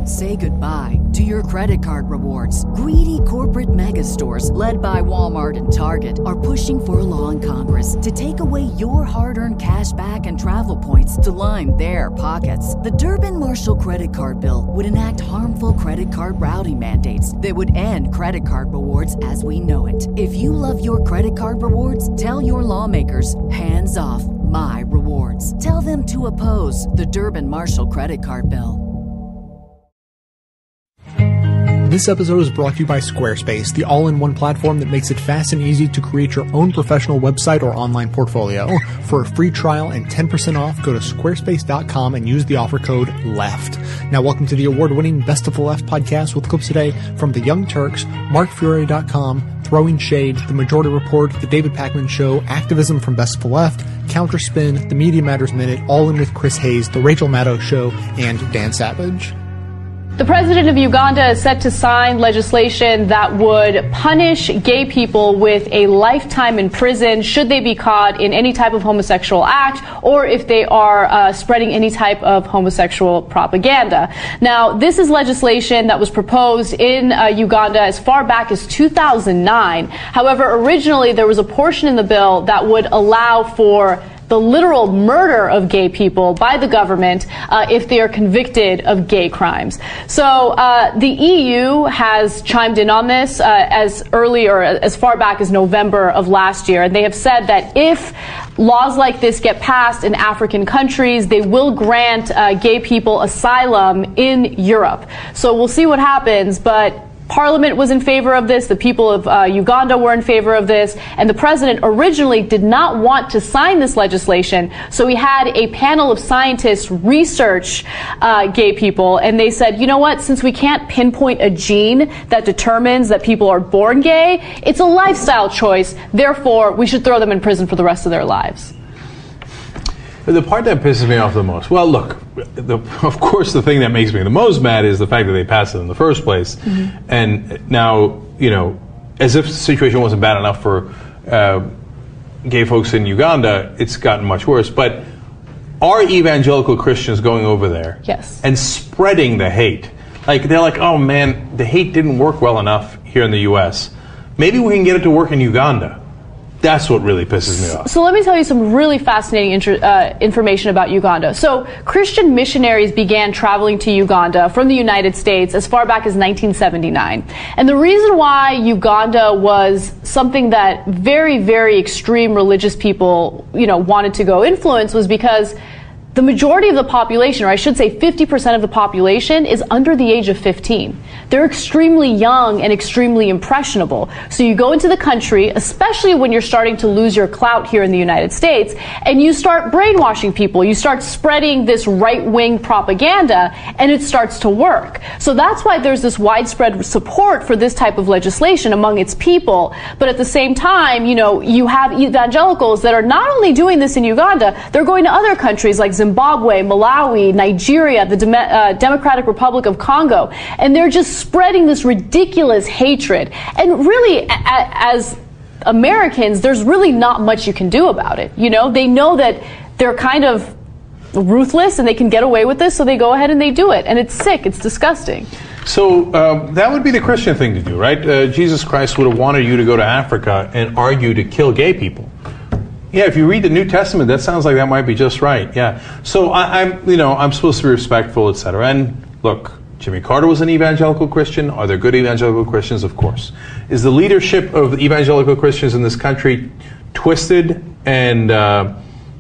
Say goodbye to your credit card rewards. Greedy corporate mega stores, led by Walmart and Target, are pushing for a law in Congress to take away your hard-earned cash back and travel points to line their pockets. The Durbin-Marshall credit card bill would enact harmful credit card routing mandates that would end credit card rewards as we know it. If you love your credit card rewards, tell your lawmakers, hands off my rewards. Tell them to oppose the Durbin-Marshall credit card bill. This episode is brought to you by Squarespace, the all-in-one platform that makes it fast and easy to create your own professional website or online portfolio. For a free trial and 10% off, go to squarespace.com and use the offer code LEFT. Now, welcome to the award-winning Best of the Left podcast with clips today from The Young Turks, MarkFury.com, Throwing Shade, The Majority Report, The David Pakman Show, Activism from Best of the Left, Counterspin, The Media Matters Minute, All In with Chris Hayes, The Rachel Maddow Show, and Dan Savage. The president of Uganda is set to sign legislation that would punish gay people with a lifetime in prison should they be caught in any type of homosexual act or if they are spreading any type of homosexual propaganda. Now, this is legislation that was proposed in Uganda as far back as 2009. However, originally there was a portion in the bill that would allow for the literal murder of gay people by the government if they are convicted of gay crimes. So the EU has chimed in on this as far back as November of last year, and they have said that if laws like this get passed in African countries, they will grant gay people asylum in Europe. So we'll see what happens, but Parliament was in favor of this, the people of Uganda were in favor of this, and the president originally did not want to sign this legislation, so he had a panel of scientists research gay people, and they said, you know what, since we can't pinpoint a gene that determines that people are born gay, it's a lifestyle choice, therefore we should throw them in prison for the rest of their lives. The part that pisses me off the most, well, look, of course the thing that makes me the most mad is the fact that they passed it in the first place. Mm-hmm. And now, you know, as if the situation wasn't bad enough for gay folks in Uganda, it's gotten much worse. But are evangelical Christians going over there and spreading the hate? Like, they're like, oh man, the hate didn't work well enough here in the U.S. Maybe we can get it to work in Uganda. That's what really pisses me off. So let me tell you some really fascinating information about Uganda. So Christian missionaries began traveling to Uganda from the United States as far back as 1979. And the reason why Uganda was something that very, very extreme religious people, wanted to go influence was because the majority of the population, or I should say 50% of the population, is under the age of 15. They're extremely young and extremely impressionable. So you go into the country, especially when you're starting to lose your clout here in the United States, and you start brainwashing people. You start spreading this right-wing propaganda, and it starts to work. So that's why there's this widespread support for this type of legislation among its people. But at the same time, you have evangelicals that are not only doing this in Uganda, they're going to other countries like Zimbabwe, Malawi, Nigeria, the Democratic Republic of Congo, and they're just spreading this ridiculous hatred. And really, as Americans, there's really not much you can do about it. They know that they're kind of ruthless and they can get away with this, so they go ahead and they do it. And it's sick, it's disgusting. So that would be the Christian thing to do, right? Jesus Christ would have wanted you to go to Africa and argue to kill gay people. Yeah, if you read the New Testament, that sounds like that might be just right. Yeah. So I'm supposed to be respectful, etc. And look, Jimmy Carter was an evangelical Christian. Are there good evangelical Christians? Of course. Is the leadership of the evangelical Christians in this country twisted and I'm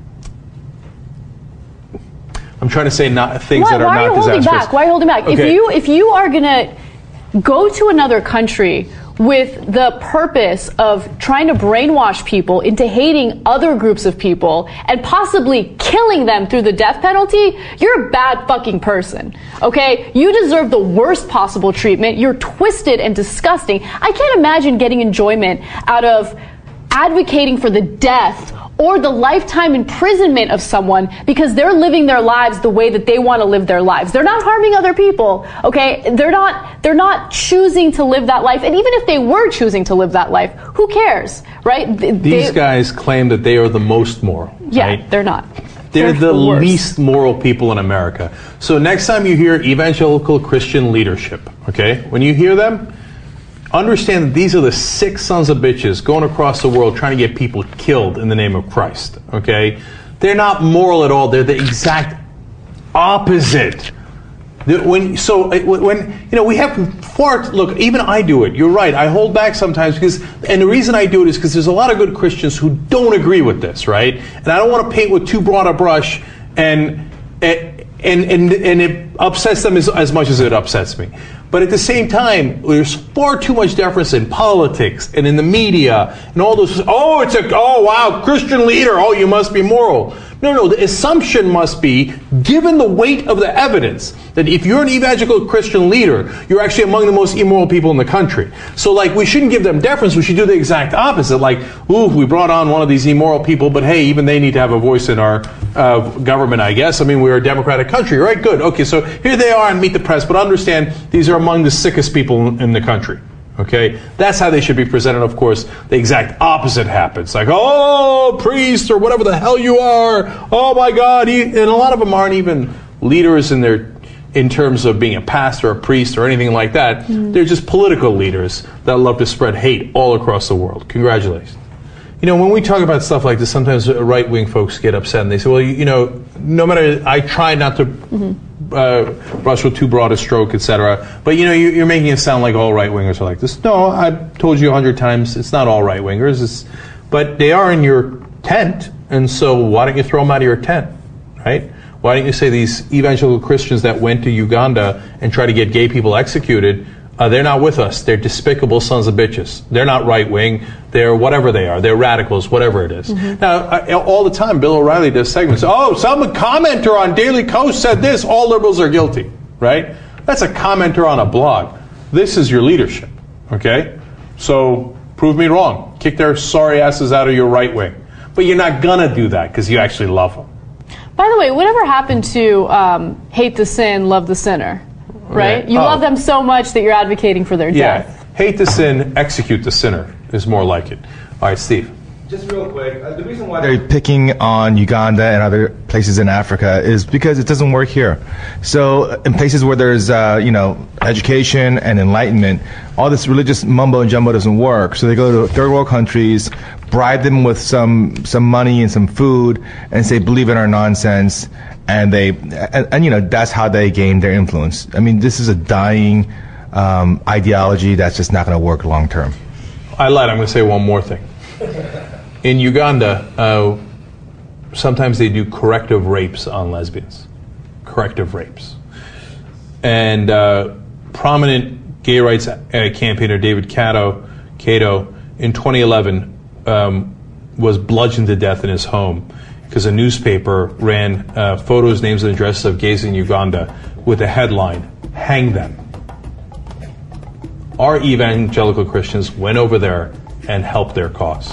trying to say things that are not disastrous? Why are you holding back? Okay. If you are going to go to another country with the purpose of trying to brainwash people into hating other groups of people and possibly killing them through the death penalty, you're a bad fucking person, okay? You deserve the worst possible treatment. You're twisted and disgusting. I can't imagine getting enjoyment out of advocating for the death or the lifetime imprisonment of someone because they're living their lives the way that they want to live their lives. They're not harming other people, okay? They're not choosing to live that life. And even if they were choosing to live that life, who cares, right? These guys claim that they are the most moral. Yeah, right? They're not. They're the least moral people in America. So next time you hear evangelical Christian leadership, okay, when you hear them, understand that these are the sick sons of bitches going across the world trying to get people killed in the name of Christ, okay? They're not moral at all. They're the exact opposite. When we have far, look, even I do it. You're right. I hold back sometimes and the reason I do it is because there's a lot of good Christians who don't agree with this, right? And I don't want to paint with too broad a brush, and it upsets them as much as it upsets me. But at the same time, there's far too much deference in politics and in the media and all those. Oh wow, Christian leader. Oh, you must be moral. No, the assumption must be, given the weight of the evidence, that if you're an evangelical Christian leader, you're actually among the most immoral people in the country. So, we shouldn't give them deference. We should do the exact opposite. We brought on one of these immoral people, but hey, even they need to have a voice in our government, I guess. I mean, we're a democratic country, right? Good. Okay, so here they are and Meet the Press, but understand these are among the sickest people in the country. Okay, that's how they should be presented. Of course, the exact opposite happens. Oh, priest or whatever the hell you are. Oh my God! And a lot of them aren't even leaders in terms of being a pastor, a priest, or anything like that. They're just political leaders that love to spread hate all across the world. Congratulations. When we talk about stuff like this, sometimes right-wing folks get upset and they say, well, no matter, I try not to brush with too broad a stroke, etc. But, you're making it sound like all right-wingers are like this. No, I've told you 100 times, it's not all right-wingers. But they are in your tent, and so why don't you throw them out of your tent, right? Why don't you say these evangelical Christians that went to Uganda and tried to get gay people executed, they're not with us. They're despicable sons of bitches. They're not right-wing. They're whatever they are. They're radicals, whatever it is. Now, all the time, Bill O'Reilly does segments. Oh, some commenter on Daily Kos said this. All liberals are guilty, right? That's a commenter on a blog. This is your leadership, okay? So prove me wrong. Kick their sorry asses out of your right wing. But you're not going to do that because you actually love them. By the way, whatever happened to hate the sin, love the sinner? Right? You love them so much that you're advocating for their death. Yeah. Hate the sin, execute the sinner is more like it. All right, Steve. Just real quick, the reason why they're picking on Uganda and other places in Africa is because it doesn't work here. So in places where there's, education and enlightenment, all this religious mumbo and jumbo doesn't work. So they go to third world countries, bribe them with some money and some food, and say, believe in our nonsense. And that's how they gain their influence. I mean, this is a dying ideology that's just not going to work long term. I lied. I'm going to say one more thing. In Uganda, sometimes they do corrective rapes on lesbians. Corrective rapes. And prominent gay rights campaigner David Kato, in 2011, was bludgeoned to death in his home because a newspaper ran photos, names, and addresses of gays in Uganda with the headline, "Hang them." Our evangelical Christians went over there and helped their cause.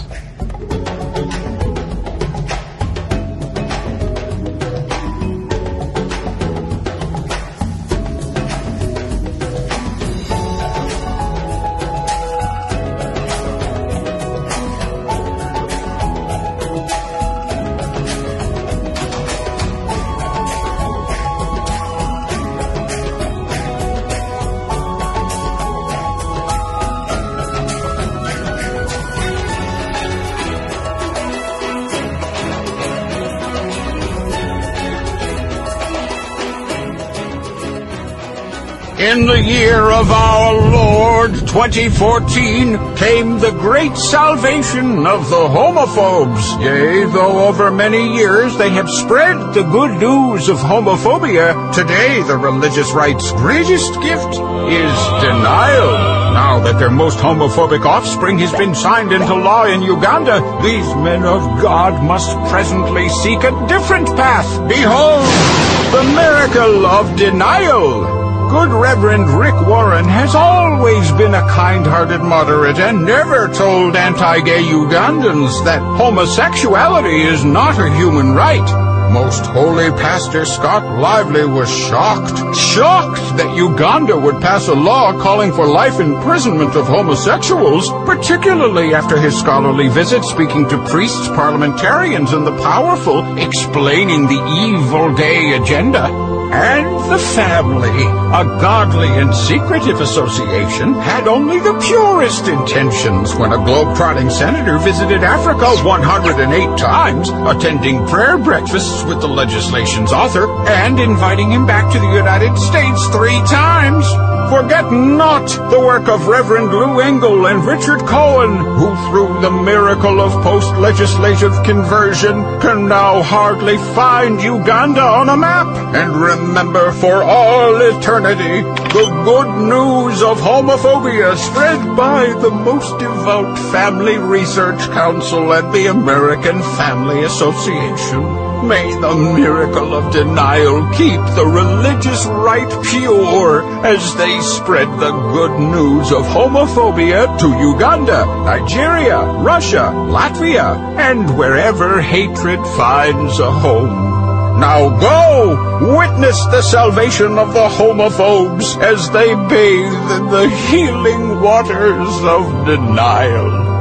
In the year of our Lord 2014 came the great salvation of the homophobes. Yea, though over many years they have spread the good news of homophobia, today the religious right's greatest gift is denial. Now that their most homophobic offspring has been signed into law in Uganda, these men of God must presently seek a different path. Behold, the miracle of denial. Good Reverend Rick Warren has always been a kind-hearted moderate and never told anti-gay Ugandans that homosexuality is not a human right. Most Holy Pastor Scott Lively was shocked that Uganda would pass a law calling for life imprisonment of homosexuals, particularly after his scholarly visit speaking to priests, parliamentarians, and the powerful, explaining the evil day agenda. And the family, a godly and secretive association, had only the purest intentions when a globe-trotting senator visited Africa 108 times, attending prayer breakfasts with the legislation's author, and inviting him back to the United States 3 times. Forget not the work of Reverend Lou Engle and Richard Cohen, who through the miracle of post-legislative conversion can now hardly find Uganda on a map. And remember for all eternity the good news of homophobia spread by the Most Devout Family Research Council and the American Family Association. May the miracle of denial keep the religious right pure as they spread the good news of homophobia to Uganda, Nigeria, Russia, Latvia, and wherever hatred finds a home. Now go, witness the salvation of the homophobes as they bathe in the healing waters of denial.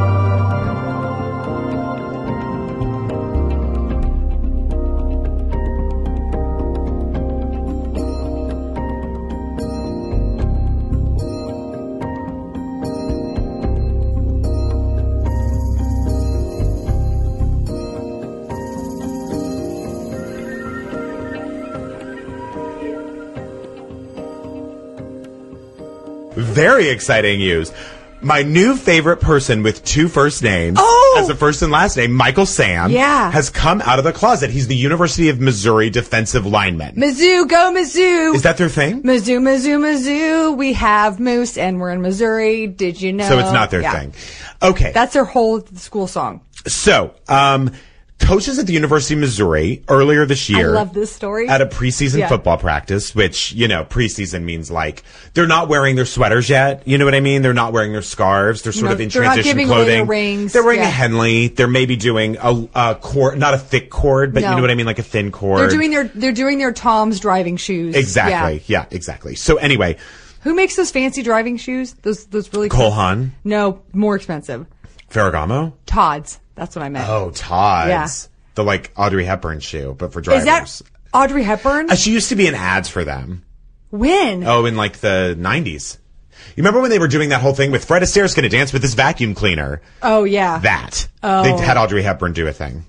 Very exciting news. My new favorite person with 2 first names as a first and last name, Michael Sam, has come out of the closet. He's the University of Missouri defensive lineman. Mizzou, go Mizzou! Is that their thing? Mizzou, Mizzou, Mizzou. We have Moose and we're in Missouri. Did you know? So it's not their thing. Okay. That's their whole school song. So, coaches at the University of Missouri earlier this year. I love this story. At a preseason football practice, which, you know, preseason means like they're not wearing their sweaters yet. You know what I mean? They're not wearing their scarves. They're sort of in transition clothing. Rings. They're wearing a Henley. They're maybe doing a cord, not a thick cord, but you know what I mean? Like a thin cord. They're doing their Tom's driving shoes. Exactly. Yeah, exactly. So anyway. Who makes those fancy driving shoes? Those really Cole Haan? No, more expensive. Ferragamo? Todd's. That's what I meant. Oh, Todd's. Yeah. The like Audrey Hepburn shoe, but for drivers. Is that Audrey Hepburn? She used to be in ads for them. When? Oh, in like the 90s. You remember when they were doing that whole thing with Fred Astaire's going to dance with this vacuum cleaner? Oh, yeah. That. Oh. They had Audrey Hepburn do a thing.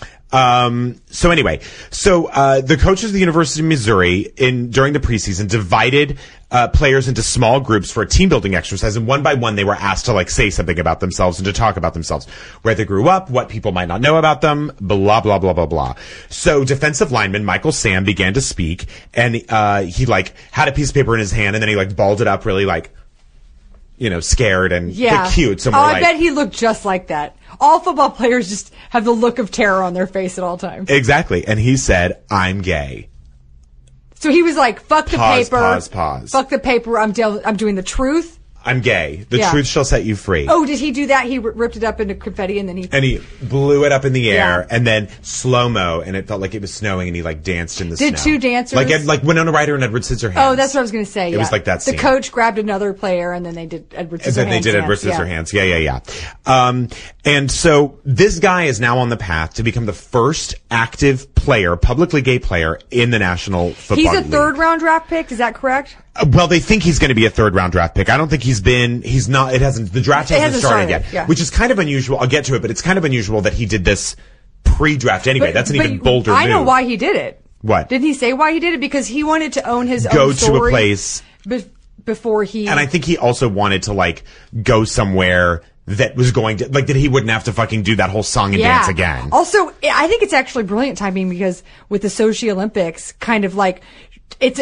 So anyway, the coaches of the University of Missouri during the preseason divided players into small groups for a team building exercise, and one by one they were asked to like say something about themselves and to talk about themselves, where they grew up, what people might not know about them, blah blah blah blah blah. So defensive lineman Michael Sam began to speak, and he like had a piece of paper in his hand, and then he like balled it up really like, you know, scared and cute. So I bet he looked just like that. All football players just have the look of terror on their face at all times. Exactly. And he said, "I'm gay." So he was like, fuck the paper. Pause. Fuck the paper. I'm doing the truth. I'm gay. The truth shall set you free. Oh, did he do that? He ripped it up into confetti and then he blew it up in the air and then slow-mo, and it felt like it was snowing, and he like danced in the snow. Did 2 dancers? Like Winona Ryder and Edward Scissorhands. Oh, that's what I was going to say. It was like that scene. The coach grabbed another player and then they did Edward Scissorhands. And then they did Edward Scissorhands. Yeah. And so this guy is now on the path to become the first active player, publicly gay player in the National Football League. He's a 3rd round draft pick. Is that correct? Well, they think he's going to be a 3rd round draft pick. I don't think the draft hasn't started yet, which is kind of unusual. I'll get to it, but it's kind of unusual that he did this pre-draft anyway. That's an even bolder move. I know why he did it. What? Didn't he say why he did it? Because he wanted to own his own story. Go to a place. Before he... And I think he also wanted to, like, go somewhere that was going to, like, that he wouldn't have to fucking do that whole song and dance again. Also, I think it's actually brilliant timing because with the Sochi Olympics, kind of like, it's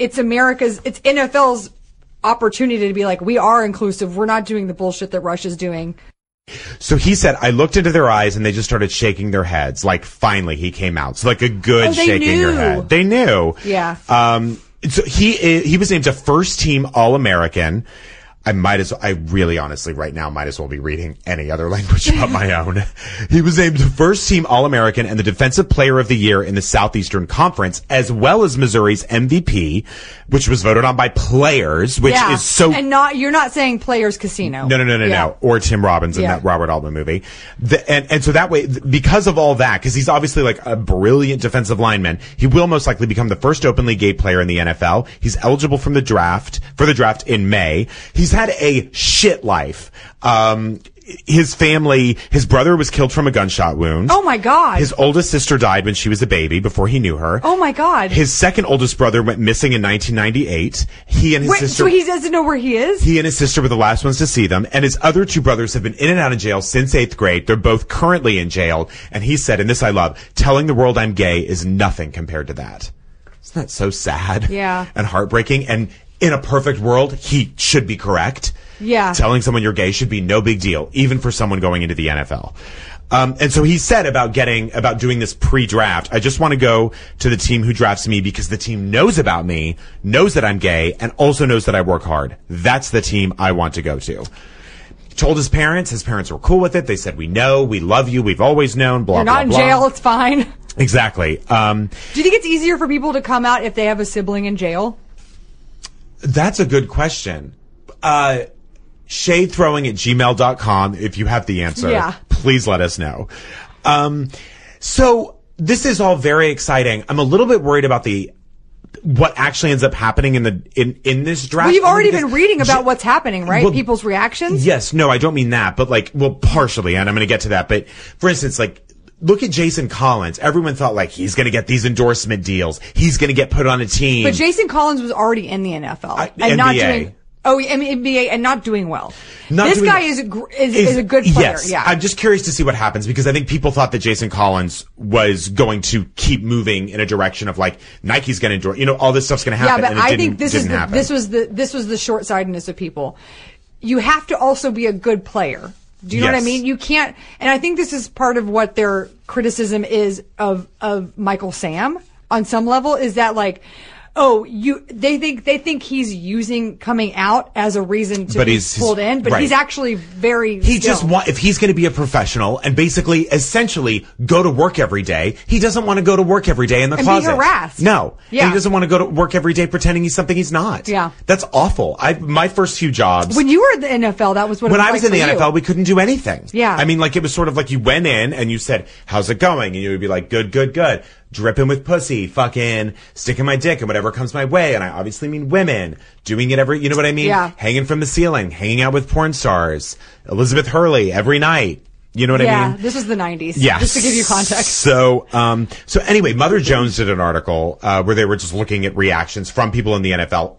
NFL's opportunity to be like, we are inclusive. We're not doing the bullshit that Russia's doing. So he said, I looked into their eyes and they just started shaking their heads. Like, finally he came out. So like a good shaking your head. They knew. Yeah. So he was named a first team All-American. I really honestly right now might as well be reading any other language but my own. He was named first team All-American and the Defensive Player of the Year in the Southeastern Conference, as well as Missouri's MVP, which was voted on by players, which is so... And you're not saying Players Casino. No. Or Tim Robbins in that Robert Altman movie. And so that way, because of all that, because he's obviously like a brilliant defensive lineman, he will most likely become the first openly gay player in the NFL. He's eligible for the draft in May. He's had a shit life. His family, his brother was killed from a gunshot wound. Oh my God. His oldest sister died when she was a baby before he knew her. Oh my God. His second oldest brother went missing in 1998. He and his sister. So he doesn't know where he is? He and his sister were the last ones to see them. And his other two brothers have been in and out of jail since 8th grade. They're both currently in jail. And he said, and this I love, telling the world I'm gay is nothing compared to that. Isn't that so sad? Yeah. And heartbreaking? And in a perfect world, he should be correct. Yeah. Telling someone you're gay should be no big deal, even for someone going into the NFL. And so he said about doing this pre-draft, I just want to go to the team who drafts me because the team knows about me, knows that I'm gay, and also knows that I work hard. That's the team I want to go to. He told his parents were cool with it. They said, we know, we love you, we've always known, blah, You're blah, not in blah. jail, it's fine. Exactly. Do you think it's easier for people to come out if they have a sibling in jail? That's a good question. Shadethrowing@gmail.com. If you have the answer, please let us know. So this is all very exciting. I'm a little bit worried about what actually ends up happening in this draft. Well, you've already been reading about what's happening, right? Well, people's reactions? Yes. No, I don't mean that, but partially, and I'm going to get to that. But for instance, look at Jason Collins. Everyone thought he's going to get these endorsement deals. He's going to get put on a team. But Jason Collins was already in the NFL and NBA. not doing. NBA and not doing well. This guy is a good player. Yes. Yeah. I'm just curious to see what happens because I think people thought that Jason Collins was going to keep moving in a direction of Nike's going to endorse, all this stuff's going to happen. Yeah, but and I think this was the short-sightedness of people. You have to also be a good player. Do you know what I mean? You can't, and I think this is part of what their criticism is of Michael Sam on some level is that they think he's using coming out as a reason to be pulled in, but he's actually very if he's going to be a professional and essentially go to work every day, he doesn't want to go to work every day in the closet. Be harassed. No. Yeah. He doesn't want to go to work every day pretending he's something he's not. Yeah. That's awful. My first few jobs. When you were in the NFL, that was what it was when I was in the NFL, we couldn't do anything. Yeah. I mean, it was sort of you went in and you said, how's it going? And you would be like, good, good, good. Dripping with pussy, fucking sticking my dick in whatever comes my way. And I obviously mean women doing it you know what I mean? Yeah. Hanging from the ceiling, hanging out with porn stars, Elizabeth Hurley every night. You know what I mean? Yeah, this was the 90s. Yeah. Just to give you context. So anyway, Mother Jones did an article, where they were just looking at reactions from people in the NFL,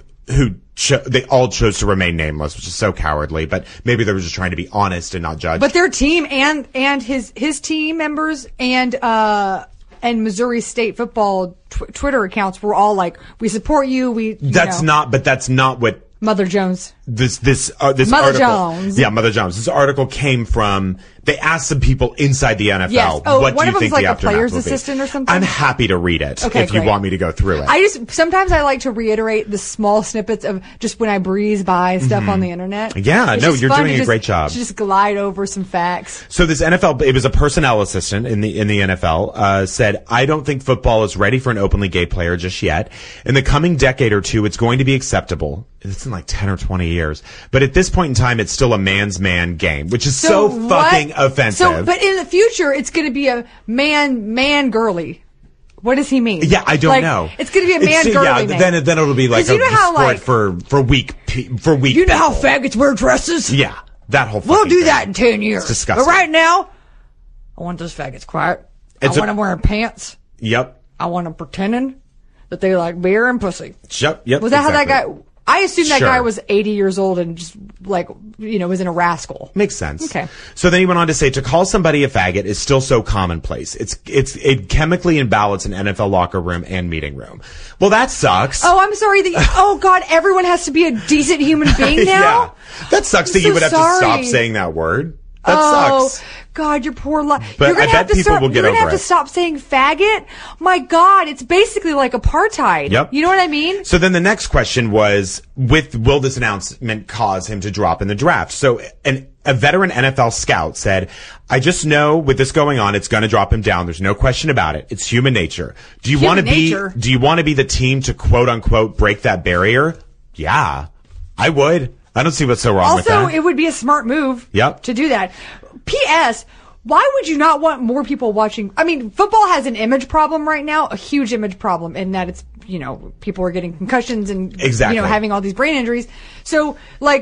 they all chose to remain nameless, which is so cowardly, but maybe they were just trying to be honest and not judge. But their team and his team members and Missouri State football Twitter accounts were all we support you. That's not what Mother Jones. This Mother article. Jones. Yeah, Mother Jones. This article came from. They asked some people inside the NFL. Yes. What do you think the a aftermath player's will be? assistant or something. I'm happy to read it if you want me to go through it. Sometimes I like to reiterate the small snippets of just when I breeze by stuff on the internet. Yeah, you're doing a great job. To just glide over some facts. So this NFL, it was a personnel assistant in the NFL, said, I don't think football is ready for an openly gay player just yet. In the coming decade or two, it's going to be acceptable. It's in 10 or 20 years. But at this point in time, it's still a man's man game, which is so fucking offensive. But in the future, it's going to be a man girly. What does he mean? Yeah, I don't know. It's going to be a man girly man. Then it'll be a sport for weak people. You know how faggots wear dresses? Yeah, that whole We'll do that in 10 years. It's disgusting. But right now, I want those faggots quiet. I want them wearing pants. Yep. I want them pretending that they like beer and pussy. Yep. Was that how that guy... I assume that guy was 80 years old and just was in a rascal. Makes sense. Okay. So then he went on to say, to call somebody a faggot is still so commonplace. It chemically imbalance an NFL locker room and meeting room. Well, that sucks. Oh, I'm sorry oh God, everyone has to be a decent human being now? Yeah. That sucks that you would have to stop saying that word. That sucks. God, your poor life. But You're gonna I have bet to people will get You're gonna over have to it. stop saying faggot. My God, it's basically like apartheid. Yep. You know what I mean? So then the next question was, will this announcement cause him to drop in the draft? So a veteran NFL scout said, I just know with this going on, it's going to drop him down. There's no question about it. It's human nature. Do you want to be the team to quote unquote break that barrier? Yeah, I would. I don't see what's so wrong with that. Also, it would be a smart move Yep. to do that. P.S. Why would you not want more people watching? I mean, football has an image problem right now, a huge image problem in that it's, people are getting concussions and, Exactly. having all these brain injuries. So,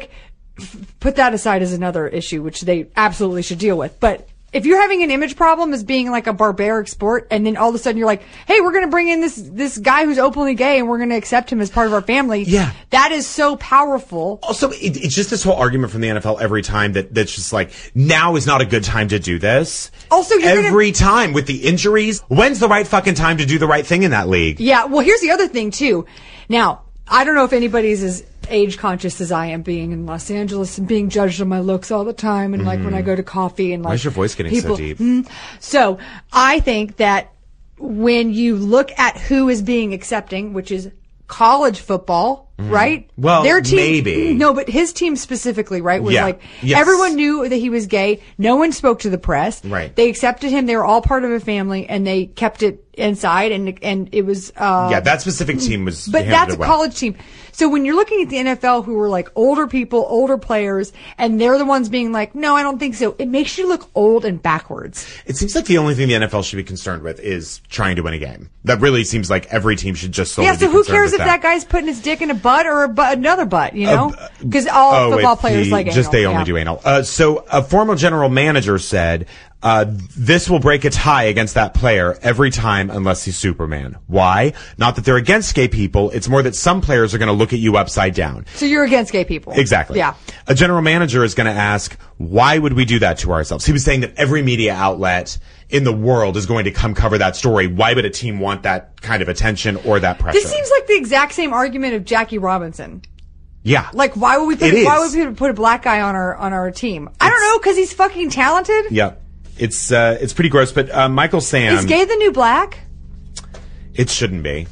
put that aside as another issue, which they absolutely should deal with. But if you're having an image problem as being like a barbaric sport, and then all of a sudden you're like, hey, we're going to bring in this guy who's openly gay and we're going to accept him as part of our family. Yeah. That is so powerful. Also, it's just this whole argument from the NFL every time that's just like, now is not a good time to do this. Also, every time with the injuries, when's the right fucking time to do the right thing in that league? Yeah, well, here's the other thing, too. Now, I don't know if anybody's as age conscious as I am, being in Los Angeles and being judged on my looks all the time, and when I go to coffee and Why is your voice getting so deep? So I think that when you look at who is being accepting, which is college football, right? Well, their team, maybe. No, but his team specifically, right, was Yeah. Yes. everyone knew that he was gay. No one spoke to the press. Right. They accepted him. They were all part of a family, and they kept it inside, and it was that specific team was but handled that's it a well. college team. So when you're looking at the NFL, who are like older people, older players, and they're the ones being like, no, I don't think so, it makes you look old and backwards. It seems like the only thing the NFL should be concerned with is trying to win a game. That really seems like every team should just solely Yeah, so be who concerned cares with if that guy's putting his dick in a butt or another butt, Because all football players like just anal. they only do anal. So a former general manager said, this will break a tie against that player every time unless he's Superman. Why? Not that they're against gay people. It's more that some players are going to look at you upside down. So you're against gay people. Exactly. Yeah. A general manager is going to ask, why would we do that to ourselves? He was saying that every media outlet in the world is going to come cover that story. Why would a team want that kind of attention or that pressure? This seems like the exact same argument of Jackie Robinson. Yeah. Like, why would we put a black guy on our team? I don't know, because he's fucking talented. Yeah. It's pretty gross, but Michael Sam. Is gay the new black? It shouldn't be.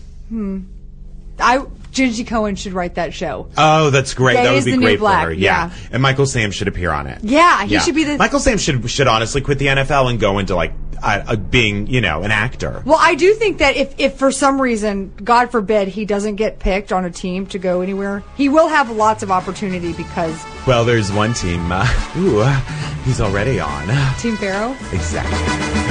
Gingy Cohen should write that show. Oh, that's great. Gay That would is be the new great for black, her. yeah. And Michael Sam should appear on it. Yeah, he should be the... Michael Sam should honestly quit the NFL and go into being, an actor. Well, I do think that if for some reason, God forbid, he doesn't get picked on a team to go anywhere, he will have lots of opportunity because... Well, there's one team, he's already on. Team Pharaoh? Exactly.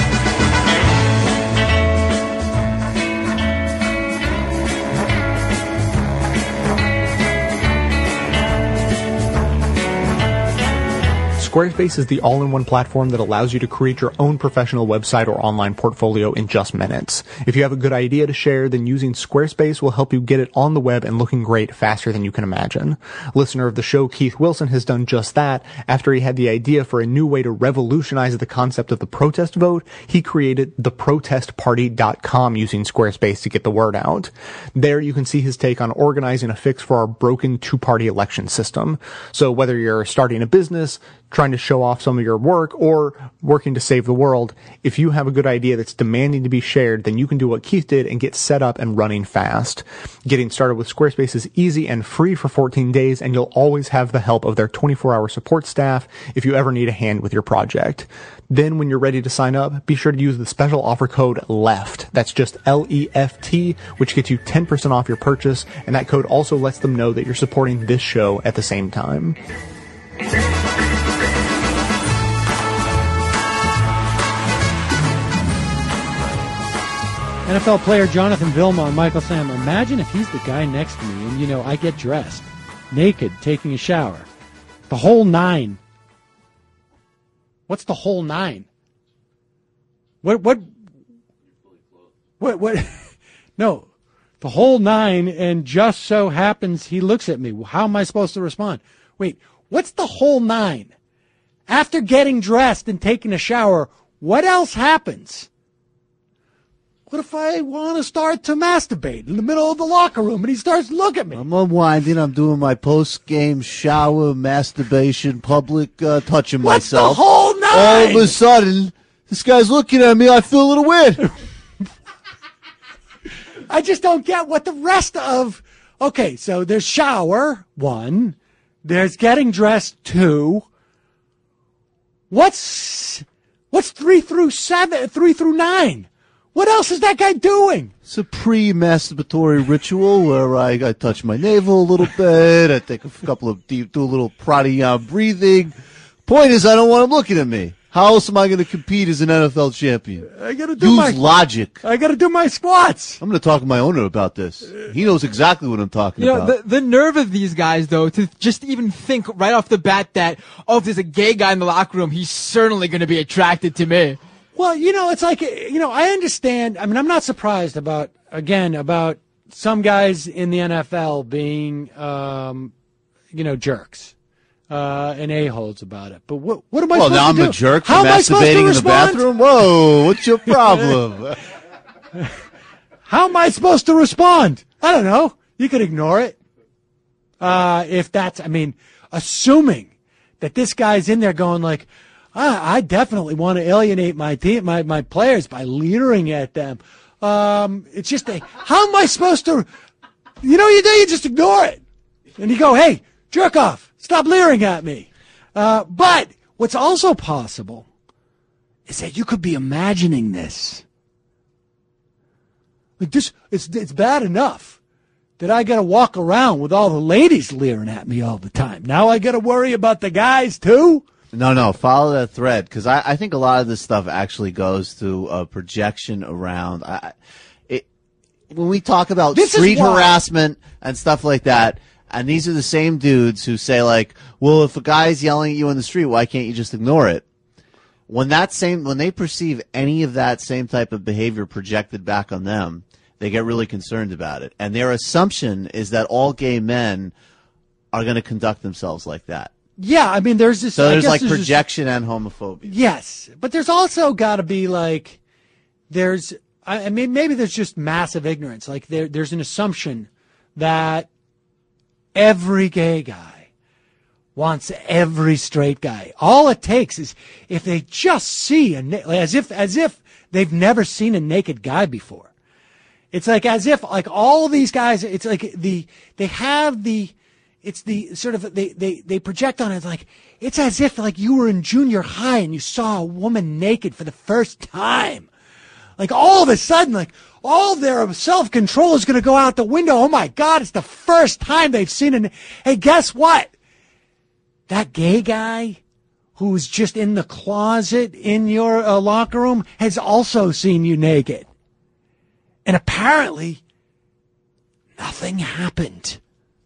Squarespace is the all-in-one platform that allows you to create your own professional website or online portfolio in just minutes. If you have a good idea to share, then using Squarespace will help you get it on the web and looking great faster than you can imagine. Listener of the show, Keith Wilson, has done just that. After he had the idea for a new way to revolutionize the concept of the protest vote, he created theprotestparty.com using Squarespace to get the word out. There you can see his take on organizing a fix for our broken two-party election system. So whether you're starting a business, trying to show off some of your work, or working to save the world, if you have a good idea that's demanding to be shared, then you can do what Keith did and get set up and running fast. Getting started with Squarespace is easy and free for 14 days, and you'll always have the help of their 24-hour support staff if you ever need a hand with your project. Then when you're ready to sign up, be sure to use the special offer code LEFT. That's just LEFT, which gets you 10% off your purchase, and that code also lets them know that you're supporting this show at the same time. NFL player Jonathan Vilma and Michael Sam. Imagine if he's the guy next to me and, I get dressed, naked, taking a shower. The whole nine. What's the whole nine? What? No, the whole nine, and just so happens he looks at me. How am I supposed to respond? Wait, what's the whole nine? After getting dressed and taking a shower, what else happens? What if I want to start to masturbate in the middle of the locker room and he starts to look at me? I'm unwinding. I'm doing my post-game shower, masturbation, public touching What's myself. the whole nine? all of a sudden, this guy's looking at me. I feel a little weird. I just don't get what the rest of. Okay, so there's shower 1, there's getting dressed 2. What's 3 through 7, 3 through 9? What else is that guy doing? It's a pre-masturbatory ritual where I touch my navel a little bit. I take a couple of do a little pranayama breathing. Point is, I don't want him looking at me. How else am I going to compete as an NFL champion? I got to do logic. I got to do my squats. I'm going to talk to my owner about this. He knows exactly what I'm talking about. The nerve of these guys, though, to just even think right off the bat that, if there's a gay guy in the locker room, he's certainly going to be attracted to me. Well, it's like, I understand. I mean, I'm not surprised about some guys in the NFL being, jerks. And a-holes about it. But what am I supposed to do? Well, now I'm a jerk for masturbating in the bathroom? Whoa, what's your problem? How am I supposed to respond? I don't know. You could ignore it. Assuming that this guy's in there going like, I definitely want to alienate my team, my players by leering at them. It's just how am I supposed to, you just ignore it. And you go, hey, jerk off. Stop leering at me. But what's also possible is that you could be imagining this. Like this, it's bad enough that I got to walk around with all the ladies leering at me all the time. Now I got to worry about the guys too? No, follow that thread, because I think a lot of this stuff actually goes to a projection around. When we talk about street harassment and stuff like that, and these are the same dudes who say, like, well, if a guy's yelling at you in the street, why can't you just ignore it? When they perceive any of that same type of behavior projected back on them, they get really concerned about it. And their assumption is that all gay men are going to conduct themselves like that. Yeah, I mean, there's this. So there's like projection and homophobia. Yes, but there's also got to be like, maybe there's just massive ignorance. Like there's an assumption that every gay guy wants every straight guy. All it takes is if they just see as if they've never seen a naked guy before. It's like as if like all these guys. It's like they project on it like it's as if like you were in junior high and you saw a woman naked for the first time. Like all of a sudden, like all their self-control is going to go out the window. Oh my God, it's the first time they've seen Hey, guess what? That gay guy who's just in the closet in your locker room has also seen you naked. And apparently, nothing happened.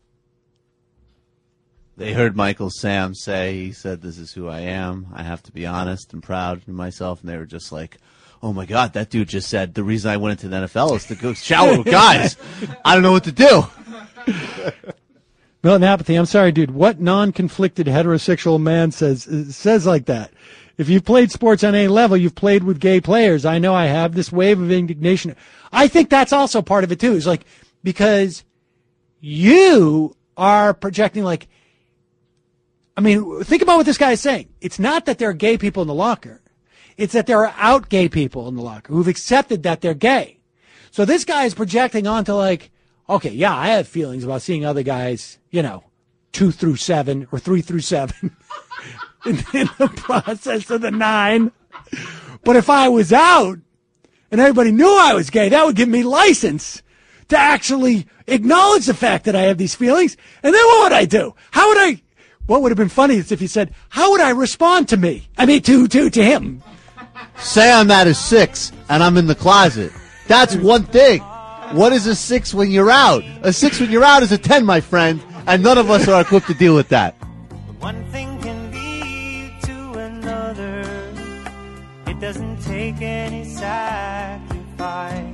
They heard Michael Sam say, he said, this is who I am. I have to be honest and proud of myself. And they were just like, oh my God, that dude just said the reason I went into the NFL is to go shower with guys. I don't know what to do. Milton Apathy, I'm sorry, dude. What non-conflicted heterosexual man says like that? If you've played sports on any level, you've played with gay players. I know I have this wave of indignation. I think that's also part of it too. It's like, because you are projecting like, I mean, think about what this guy is saying. It's not that there are gay people in the locker. It's that there are out gay people in the locker who've accepted that they're gay. So this guy is projecting onto like, okay, yeah, I have feelings about seeing other guys, 2 through 7 or 3 through 7 in the process of the 9. But if I was out and everybody knew I was gay, that would give me license to actually acknowledge the fact that I have these feelings. And then what would I do? What would have been funny is if he said, how would I respond to me? I mean, to him. Say I'm at a 6 and I'm in the closet. That's one thing. What is a 6 when you're out? A 6 when you're out is a 10, my friend, and none of us are equipped to deal with that. One thing can lead to another. It doesn't take any sacrifice.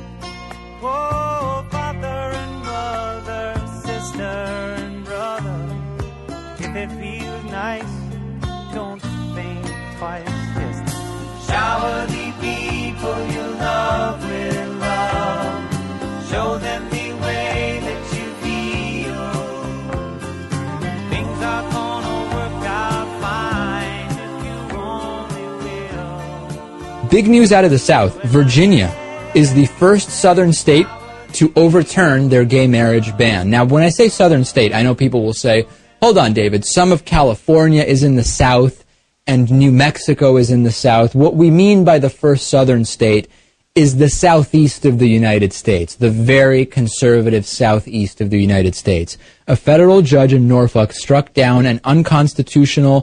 Oh, father and mother, sister and brother. If it feels nice, don't think twice. Just shower the people you love with love. Show them the way that you feel. Things are gonna work out fine if you Big news out of the South. Virginia is the first southern state to overturn their gay marriage ban. Now, when I say southern state, I know people will say, hold on, David, some of California is in the South and New Mexico is in the South. What we mean by the first southern state is the southeast of the United States, the very conservative southeast of the United States. A federal judge in Norfolk struck down an unconstitutional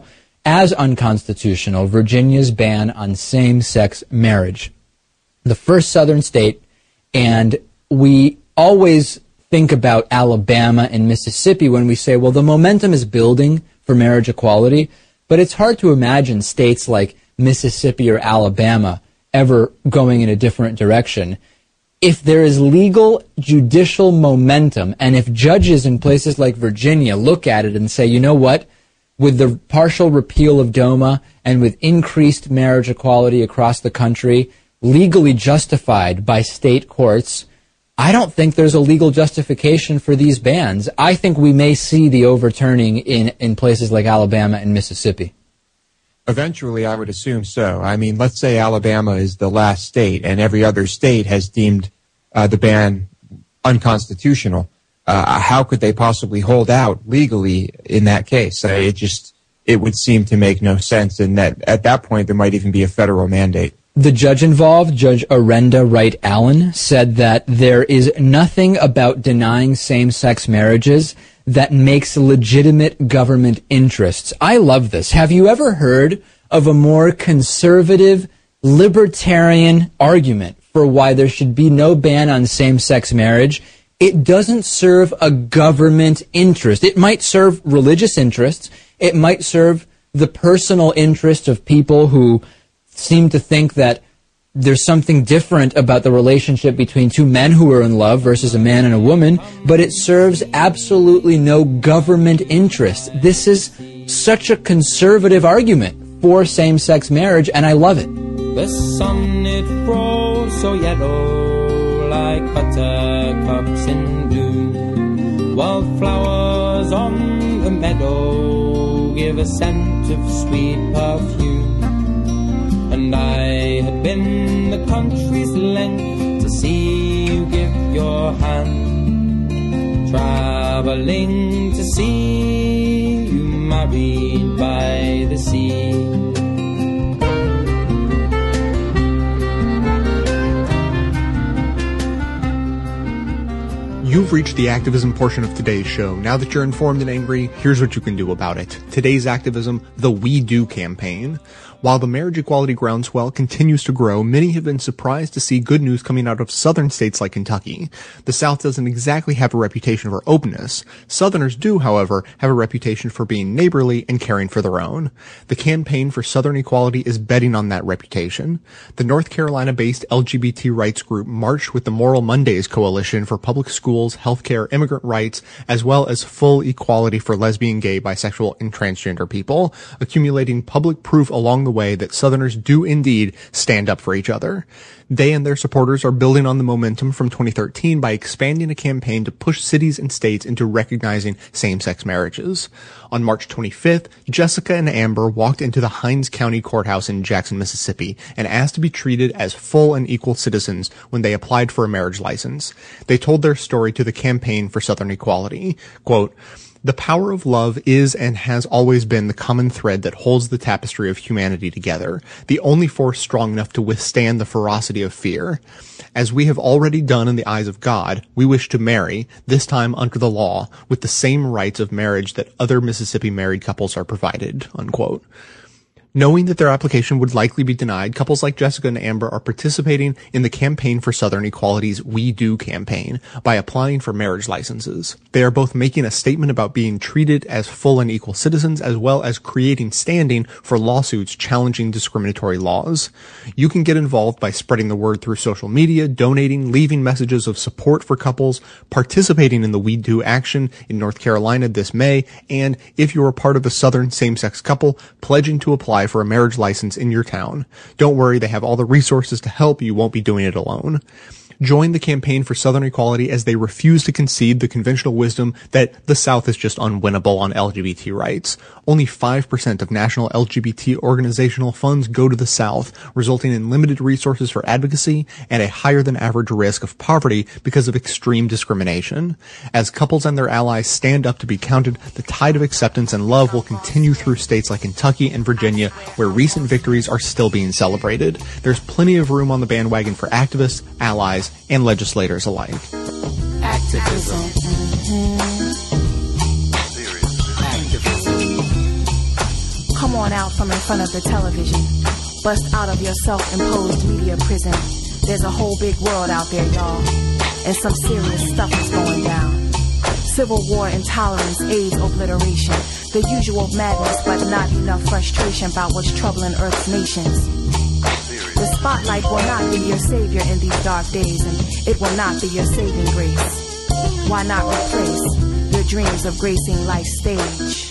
Virginia's ban on same-sex marriage. The first southern state, and we always think about Alabama and Mississippi when we say, well, the momentum is building for marriage equality, but it's hard to imagine states like Mississippi or Alabama ever going in a different direction. If there is legal judicial momentum, and if judges in places like Virginia look at it and say, you know what, with the partial repeal of DOMA and with increased marriage equality across the country, legally justified by state courts, I don't think there's a legal justification for these bans. I think we may see the overturning in places like Alabama and Mississippi. Eventually, I would assume so. I mean, let's say Alabama is the last state and every other state has deemed the ban unconstitutional. How could they possibly hold out legally in that case? It would seem to make no sense, and that at that point there might even be a federal mandate. The judge involved, Judge Arenda Wright Allen, said that there is nothing about denying same-sex marriages that makes legitimate government interests. I love this. Have you ever heard of a more conservative, libertarian argument for why there should be no ban on same-sex marriage? It doesn't serve a government interest. It might serve religious interests. It might serve the personal interest of people who seem to think that there's something different about the relationship between two men who are in love versus a man and a woman, but it serves absolutely no government interest. This is such a conservative argument for same-sex marriage, and I love it. The sun, it grows so yellow like buttercups in bloom. Wildflowers on the meadow give a scent of sweet perfume. And I had been the country's length to see you give your hand, traveling to see you married by the sea. You've reached the activism portion of today's show. Now that you're informed and angry, here's what you can do about it. Today's activism, the We Do campaign. While the marriage equality groundswell continues to grow, many have been surprised to see good news coming out of southern states like Kentucky. The South doesn't exactly have a reputation for openness. Southerners do, however, have a reputation for being neighborly and caring for their own. The Campaign for Southern Equality is betting on that reputation. The North Carolina-based LGBT rights group marched with the Moral Mondays Coalition for public schools, healthcare, immigrant rights, as well as full equality for lesbian, gay, bisexual, and transgender people, accumulating public proof along the way that Southerners do indeed stand up for each other. They and their supporters are building on the momentum from 2013 by expanding a campaign to push cities and states into recognizing same-sex marriages. On March 25th, Jessica and Amber walked into the Hinds County Courthouse in Jackson, Mississippi, and asked to be treated as full and equal citizens when they applied for a marriage license. They told their story to the Campaign for Southern Equality. Quote, "The power of love is and has always been the common thread that holds the tapestry of humanity together, the only force strong enough to withstand the ferocity of fear. As we have already done in the eyes of God, we wish to marry, this time under the law, with the same rights of marriage that other Mississippi married couples are provided." Unquote. Knowing that their application would likely be denied, couples like Jessica and Amber are participating in the Campaign for Southern Equality's We Do campaign by applying for marriage licenses. They are both making a statement about being treated as full and equal citizens, as well as creating standing for lawsuits challenging discriminatory laws. You can get involved by spreading the word through social media, donating, leaving messages of support for couples, participating in the We Do action in North Carolina this May, and if you are part of a Southern same-sex couple, pledging to apply for a marriage license in your town. Don't worry, they have all the resources to help. You won't be doing it alone. joined the Campaign for Southern Equality as they refuse to concede the conventional wisdom that the South is just unwinnable on LGBT rights. Only 5% of national LGBT organizational funds go to the South, resulting in limited resources for advocacy and a higher than average risk of poverty because of extreme discrimination. As couples and their allies stand up to be counted, the tide of acceptance and love will continue through states like Kentucky and Virginia, where recent victories are still being celebrated. There's plenty of room on the bandwagon for activists, allies, and legislators alike. Activism. Come on out from in front of the television. Bust out of your self-imposed media prison. There's a whole big world out there, y'all. And some serious stuff is going down. Civil war, intolerance, AIDS, obliteration. The usual madness, but not enough frustration about what's troubling Earth's nations. The spotlight will not be your savior in these dark days, and it will not be your saving grace. Why not replace your dreams of gracing life's stage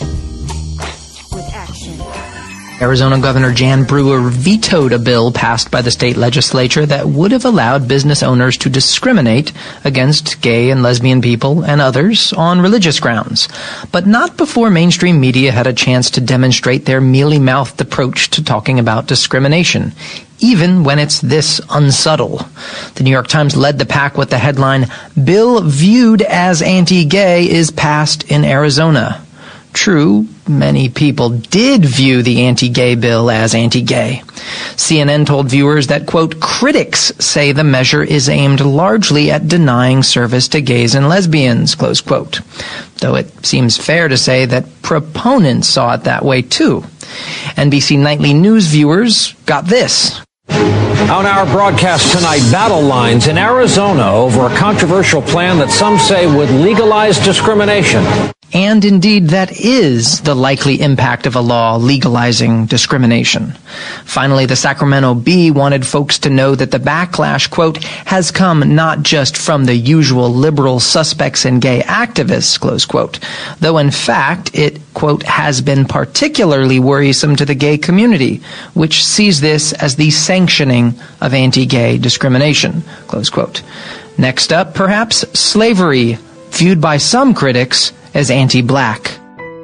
with action? Arizona Governor Jan Brewer vetoed a bill passed by the state legislature that would have allowed business owners to discriminate against gay and lesbian people and others on religious grounds, but not before mainstream media had a chance to demonstrate their mealy-mouthed approach to talking about discrimination, even when it's this unsubtle. The New York Times led the pack with the headline, "Bill Viewed as Anti-Gay is Passed in Arizona." True, many people did view the anti-gay bill as anti-gay. CNN told viewers that, quote, critics say the measure is aimed largely at denying service to gays and lesbians, close quote. Though it seems fair to say that proponents saw it that way too. NBC Nightly News viewers got this. On our broadcast tonight, battle lines in Arizona over a controversial plan that some say would legalize discrimination. And indeed, that is the likely impact of a law legalizing discrimination. Finally, the Sacramento Bee wanted folks to know that the backlash, quote, has come not just from the usual liberal suspects and gay activists, close quote, though in fact it, quote, has been particularly worrisome to the gay community, which sees this as the sanctioning of anti-gay discrimination, close quote. Next up, perhaps slavery, viewed by some critics as anti-black.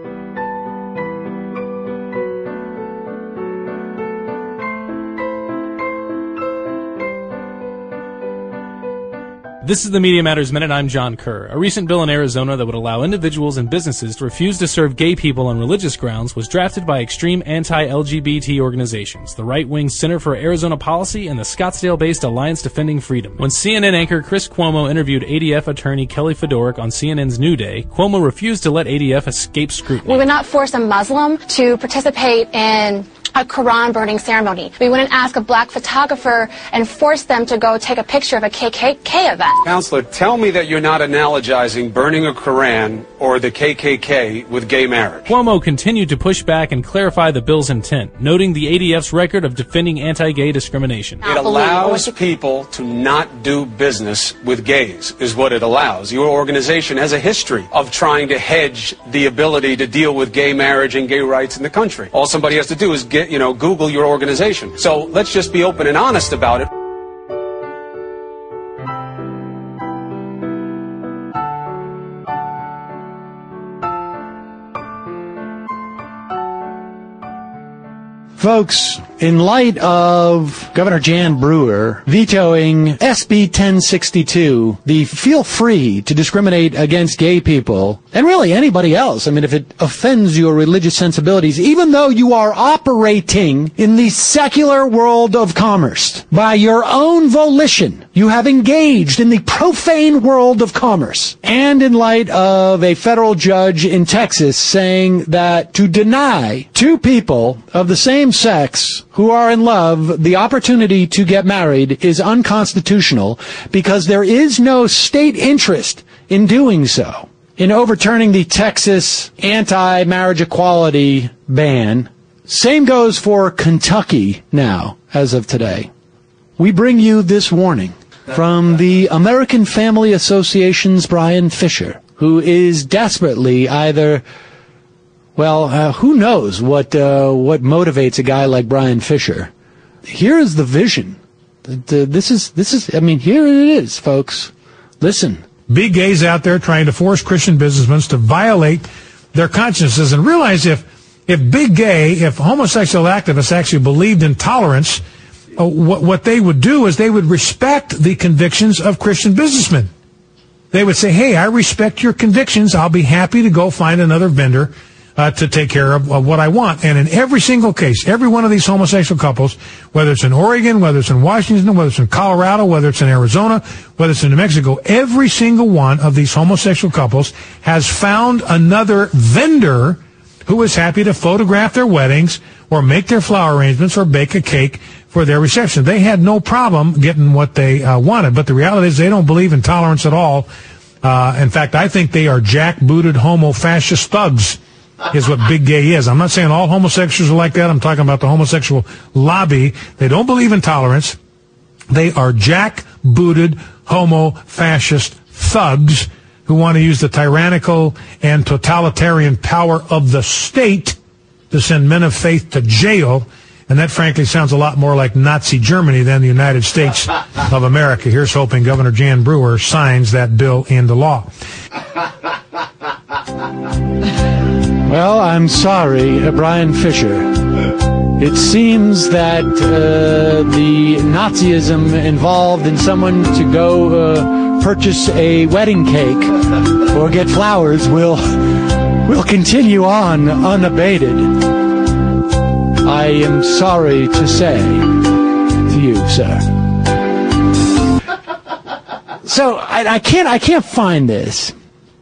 This is the Media Matters Minute. I'm John Kerr. A recent bill in Arizona that would allow individuals and businesses to refuse to serve gay people on religious grounds was drafted by extreme anti-LGBT organizations, the right-wing Center for Arizona Policy and the Scottsdale-based Alliance Defending Freedom. When CNN anchor Chris Cuomo interviewed ADF attorney Kelly Fedoruk on CNN's New Day, Cuomo refused to let ADF escape scrutiny. We would not force a Muslim to participate in a Quran burning ceremony. We wouldn't ask a black photographer and force them to go take a picture of a KKK event. Counselor, tell me that you're not analogizing burning a Quran or the KKK with gay marriage. Cuomo continued to push back and clarify the bill's intent, noting the ADF's record of defending anti-gay discrimination. It allows people to not do business with gays, is what it allows. Your organization has a history of trying to hedge the ability to deal with gay marriage and gay rights in the country. All somebody has to do is Google your organization. So let's just be open and honest about it. Folks, in light of Governor Jan Brewer vetoing SB 1062, the feel free to discriminate against gay people, and really anybody else, I mean, if it offends your religious sensibilities, even though you are operating in the secular world of commerce, by your own volition, you have engaged in the profane world of commerce. And in light of a federal judge in Texas saying that to deny two people of the same sex who are in love the opportunity to get married is unconstitutional because there is no state interest in doing so. In overturning the Texas anti-marriage equality ban, same goes for Kentucky now, as of today. We bring you this warning from the American Family Association's Brian Fisher, who is desperately either, who knows what motivates a guy like Brian Fisher. Here is the vision This is. I mean, here it is, folks. Listen. Big gays out there trying to force Christian businessmen to violate their consciences, and realize if homosexual activists actually believed in tolerance, what they would do is they would respect the convictions of Christian businessmen. They would say, hey, I respect your convictions. I'll be happy to go find another vendor to take care of what I want. And in every single case, every one of these homosexual couples, whether it's in Oregon, whether it's in Washington, whether it's in Colorado, whether it's in Arizona, whether it's in New Mexico, every single one of these homosexual couples has found another vendor who is happy to photograph their weddings or make their flower arrangements or bake a cake for their reception. They had no problem getting what they wanted, but the reality is they don't believe in tolerance at all. In fact, I think they are jackbooted homo-fascist thugs, is what big gay is. I'm not saying all homosexuals are like that. I'm talking about the homosexual lobby. They don't believe in tolerance. They are jackbooted homo-fascist thugs who want to use the tyrannical and totalitarian power of the state to send men of faith to jail. And that, frankly, sounds a lot more like Nazi Germany than the United States of America. Here's hoping Governor Jan Brewer signs that bill into law. Well, I'm sorry, Brian Fisher. It seems that the Nazism involved in someone to go purchase a wedding cake or get flowers will continue on unabated. I am sorry to say to you, sir. So I can't find this.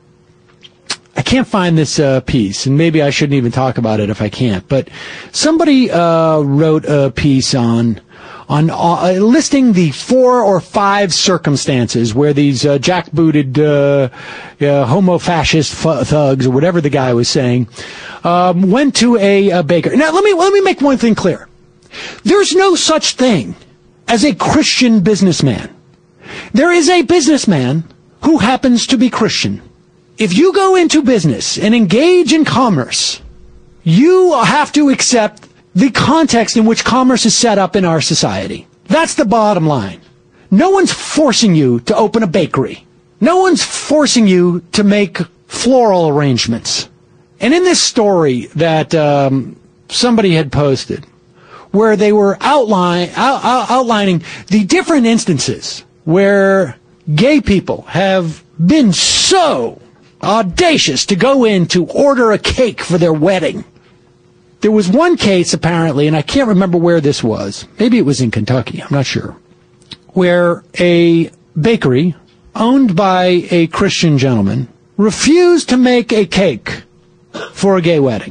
I can't find this piece, and maybe I shouldn't even talk about it if I can't. But somebody wrote a piece on listing the 4 or 5 circumstances where these jackbooted homo-fascist thugs, or whatever the guy was saying, went to a baker. Now, let me make one thing clear. There's no such thing as a Christian businessman. There is a businessman who happens to be Christian. If you go into business and engage in commerce, you have to accept the context in which commerce is set up in our society. That's the bottom line. No one's forcing you to open a bakery. No one's forcing you to make floral arrangements. And in this story that somebody had posted, where they were outlining the different instances where gay people have been so audacious to go in to order a cake for their wedding. There was one case, apparently, and I can't remember where this was. Maybe it was in Kentucky, I'm not sure, where a bakery owned by a Christian gentleman refused to make a cake for a gay wedding.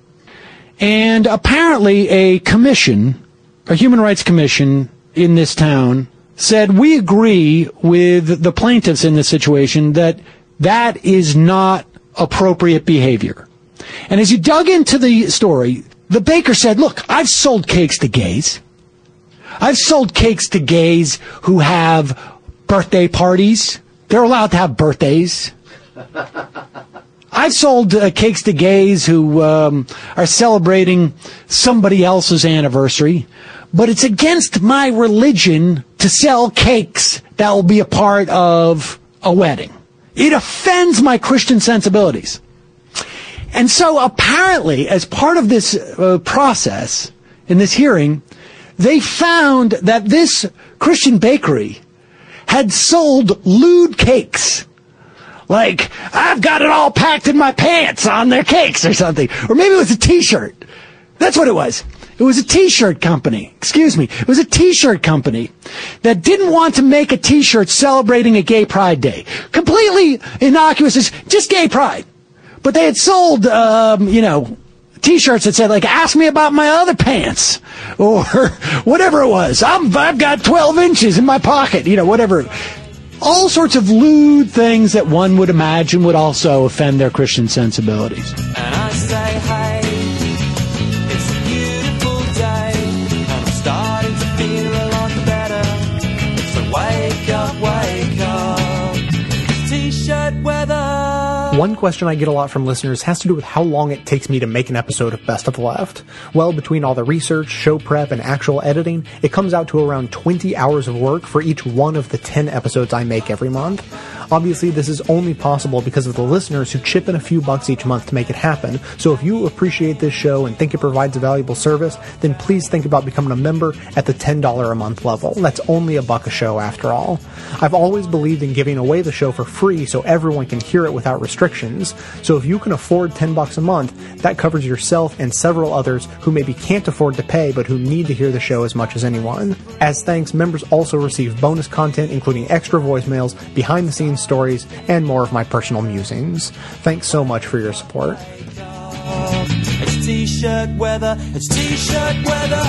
And apparently a commission, a human rights commission in this town, said, we agree with the plaintiffs in this situation that that is not appropriate behavior. And as you dug into the story, the baker said, look, I've sold cakes to gays. I've sold cakes to gays who have birthday parties. They're allowed to have birthdays. I've sold cakes to gays who are celebrating somebody else's anniversary. But it's against my religion to sell cakes that will be a part of a wedding. It offends my Christian sensibilities. And so apparently, as part of this process, in this hearing, they found that this Christian bakery had sold lewd cakes. Like, I've got it all packed in my pants on their cakes or something. Or maybe it was a T-shirt. That's what it was. It was a T-shirt company. Excuse me. It was a T-shirt company that didn't want to make a T-shirt celebrating a gay pride day. Completely innocuous. It's just gay pride. But they had sold, T-shirts that said, like, ask me about my other pants. Or whatever it was. I've got 12 inches in my pocket. Whatever. All sorts of lewd things that one would imagine would also offend their Christian sensibilities. And I say, hey, it's a beautiful day, and I'm starting to feel a lot better. So wake up, it's T-shirt weather. One question I get a lot from listeners has to do with how long it takes me to make an episode of Best of the Left. Well, between all the research, show prep, and actual editing, it comes out to around 20 hours of work for each one of the 10 episodes I make every month. Obviously, this is only possible because of the listeners who chip in a few bucks each month to make it happen, so if you appreciate this show and think it provides a valuable service, then please think about becoming a member at the $10 a month level. That's only $1 a show after all. I've always believed in giving away the show for free so everyone can hear it without restrictions, so if you can afford $10 a month, that covers yourself and several others who maybe can't afford to pay but who need to hear the show as much as anyone. As thanks, members also receive bonus content including extra voicemails, behind-the-scenes stories, and more of my personal musings. Thanks so much for your support. It's t-shirt weather, it's t-shirt weather.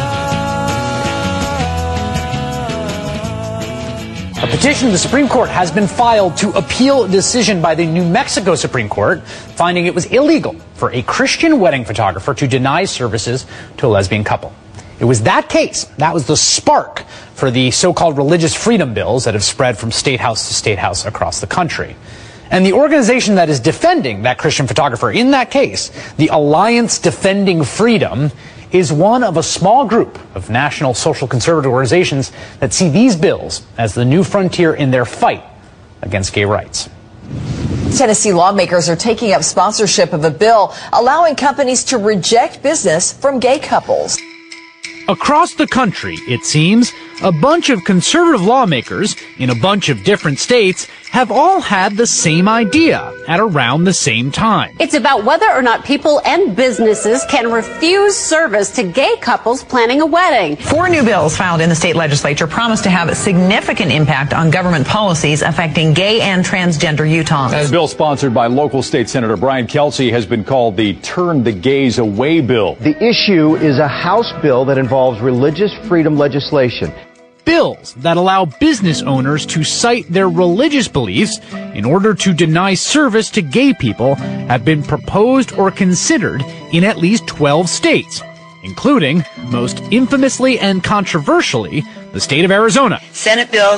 A petition to the Supreme Court has been filed to appeal a decision by the New Mexico Supreme Court finding it was illegal for a Christian wedding photographer to deny services to a lesbian couple. It was that case, that was the spark for the so-called religious freedom bills that have spread from state house to state house across the country. And the organization that is defending that Christian photographer in that case, the Alliance Defending Freedom, is one of a small group of national social conservative organizations that see these bills as the new frontier in their fight against gay rights. Tennessee lawmakers are taking up sponsorship of a bill allowing companies to reject business from gay couples. Across the country, it seems, a bunch of conservative lawmakers in a bunch of different states have all had the same idea at around the same time. It's about whether or not people and businesses can refuse service to gay couples planning a wedding. 4 new bills filed in the state legislature promise to have a significant impact on government policies affecting gay and transgender Utahns. A bill sponsored by local state Senator Brian Kelsey has been called the Turn the Gays Away bill. The issue is a House bill that involves religious freedom legislation. Bills that allow business owners to cite their religious beliefs in order to deny service to gay people have been proposed or considered in at least 12 states, including, most infamously and controversially, the state of Arizona. Senate Bill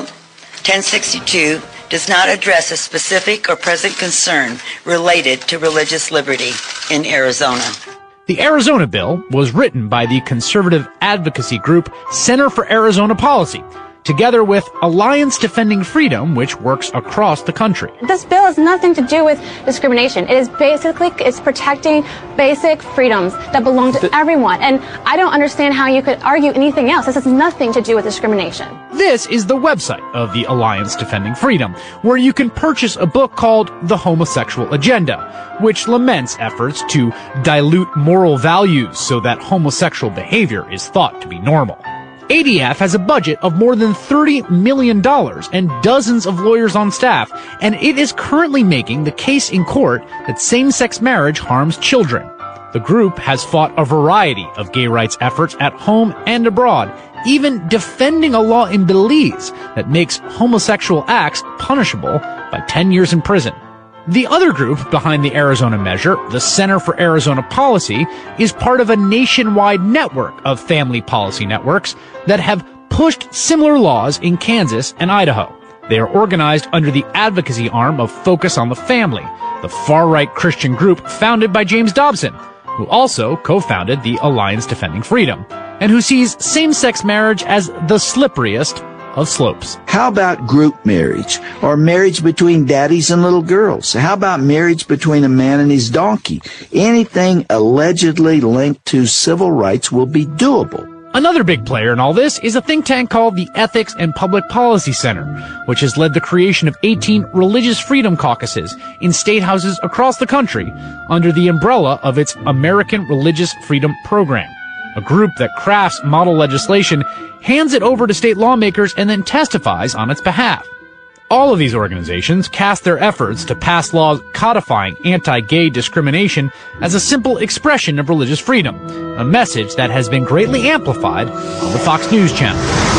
1062 does not address a specific or present concern related to religious liberty in Arizona. The Arizona bill was written by the conservative advocacy group Center for Arizona Policy, together with Alliance Defending Freedom, which works across the country. This bill has nothing to do with discrimination. It is it's protecting basic freedoms that belong to everyone. And I don't understand how you could argue anything else. This has nothing to do with discrimination. This is the website of the Alliance Defending Freedom, where you can purchase a book called The Homosexual Agenda, which laments efforts to dilute moral values so that homosexual behavior is thought to be normal. ADF has a budget of more than $30 million and dozens of lawyers on staff, and it is currently making the case in court that same-sex marriage harms children. The group has fought a variety of gay rights efforts at home and abroad, even defending a law in Belize that makes homosexual acts punishable by 10 years in prison. The other group behind the Arizona measure, the Center for Arizona Policy, is part of a nationwide network of family policy networks that have pushed similar laws in Kansas and Idaho. They are organized under the advocacy arm of Focus on the Family, the far-right Christian group founded by James Dobson, who also co-founded the Alliance Defending Freedom, and who sees same-sex marriage as the slipperiest of slopes. How about group marriage or marriage between daddies and little girls? How about marriage between a man and his donkey? Anything allegedly linked to civil rights will be doable. Another big player in all this is a think tank called the Ethics and Public Policy Center, which has led the creation of 18 religious freedom caucuses in state houses across the country under the umbrella of its American Religious Freedom Program, a group that crafts model legislation, hands it over to state lawmakers, and then testifies on its behalf. All of these organizations cast their efforts to pass laws codifying anti-gay discrimination as a simple expression of religious freedom, a message that has been greatly amplified on the Fox News channel.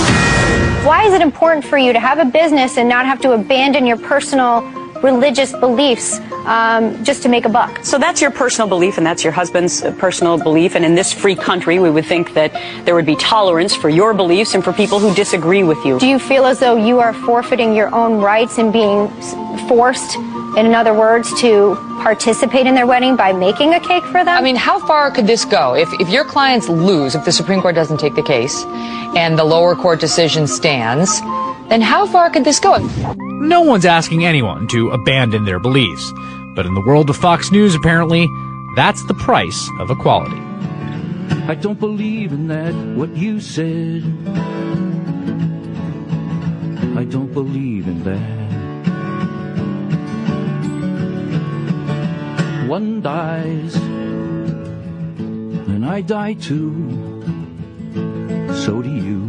Why is it important for you to have a business and not have to abandon your personal religious beliefs just to make a buck? So that's your personal belief, and that's your husband's personal belief. And in this free country, we would think that there would be tolerance for your beliefs and for people who disagree with you. Do you feel as though you are forfeiting your own rights and being forced In other words, to participate in their wedding by making a cake for them? I mean, how far could this go? If your clients lose, if the Supreme Court doesn't take the case, and the lower court decision stands, then how far could this go? No one's asking anyone to abandon their beliefs. But in the world of Fox News, apparently, that's the price of equality. I don't believe in that, what you said. I don't believe in that. One dies, and I die too. So do you.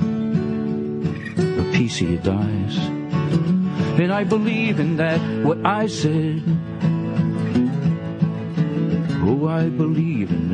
A piece of you dies. And I believe in that, what I said. Oh, I believe in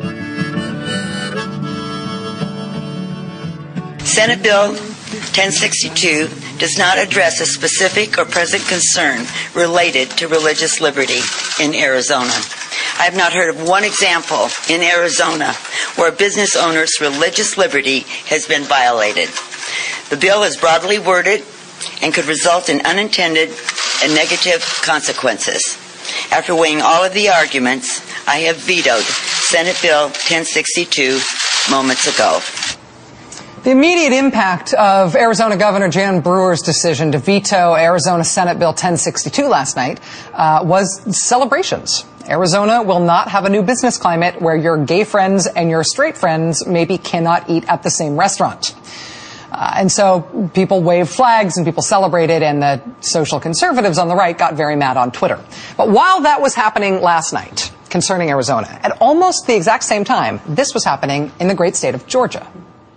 that. Senate Bill 1062 does not address a specific or present concern related to religious liberty in Arizona. I have not heard of one example in Arizona where a business owner's religious liberty has been violated. The bill is broadly worded and could result in unintended and negative consequences. After weighing all of the arguments, I have vetoed Senate Bill 1062 moments ago. The immediate impact of Arizona Governor Jan Brewer's decision to veto Arizona Senate Bill 1062 last night was celebrations. Arizona will not have a new business climate where your gay friends and your straight friends maybe cannot eat at the same restaurant. And so people waved flags and people celebrated, and the social conservatives on the right got very mad on Twitter. But while that was happening last night concerning Arizona, at almost the exact same time, this was happening in the great state of Georgia.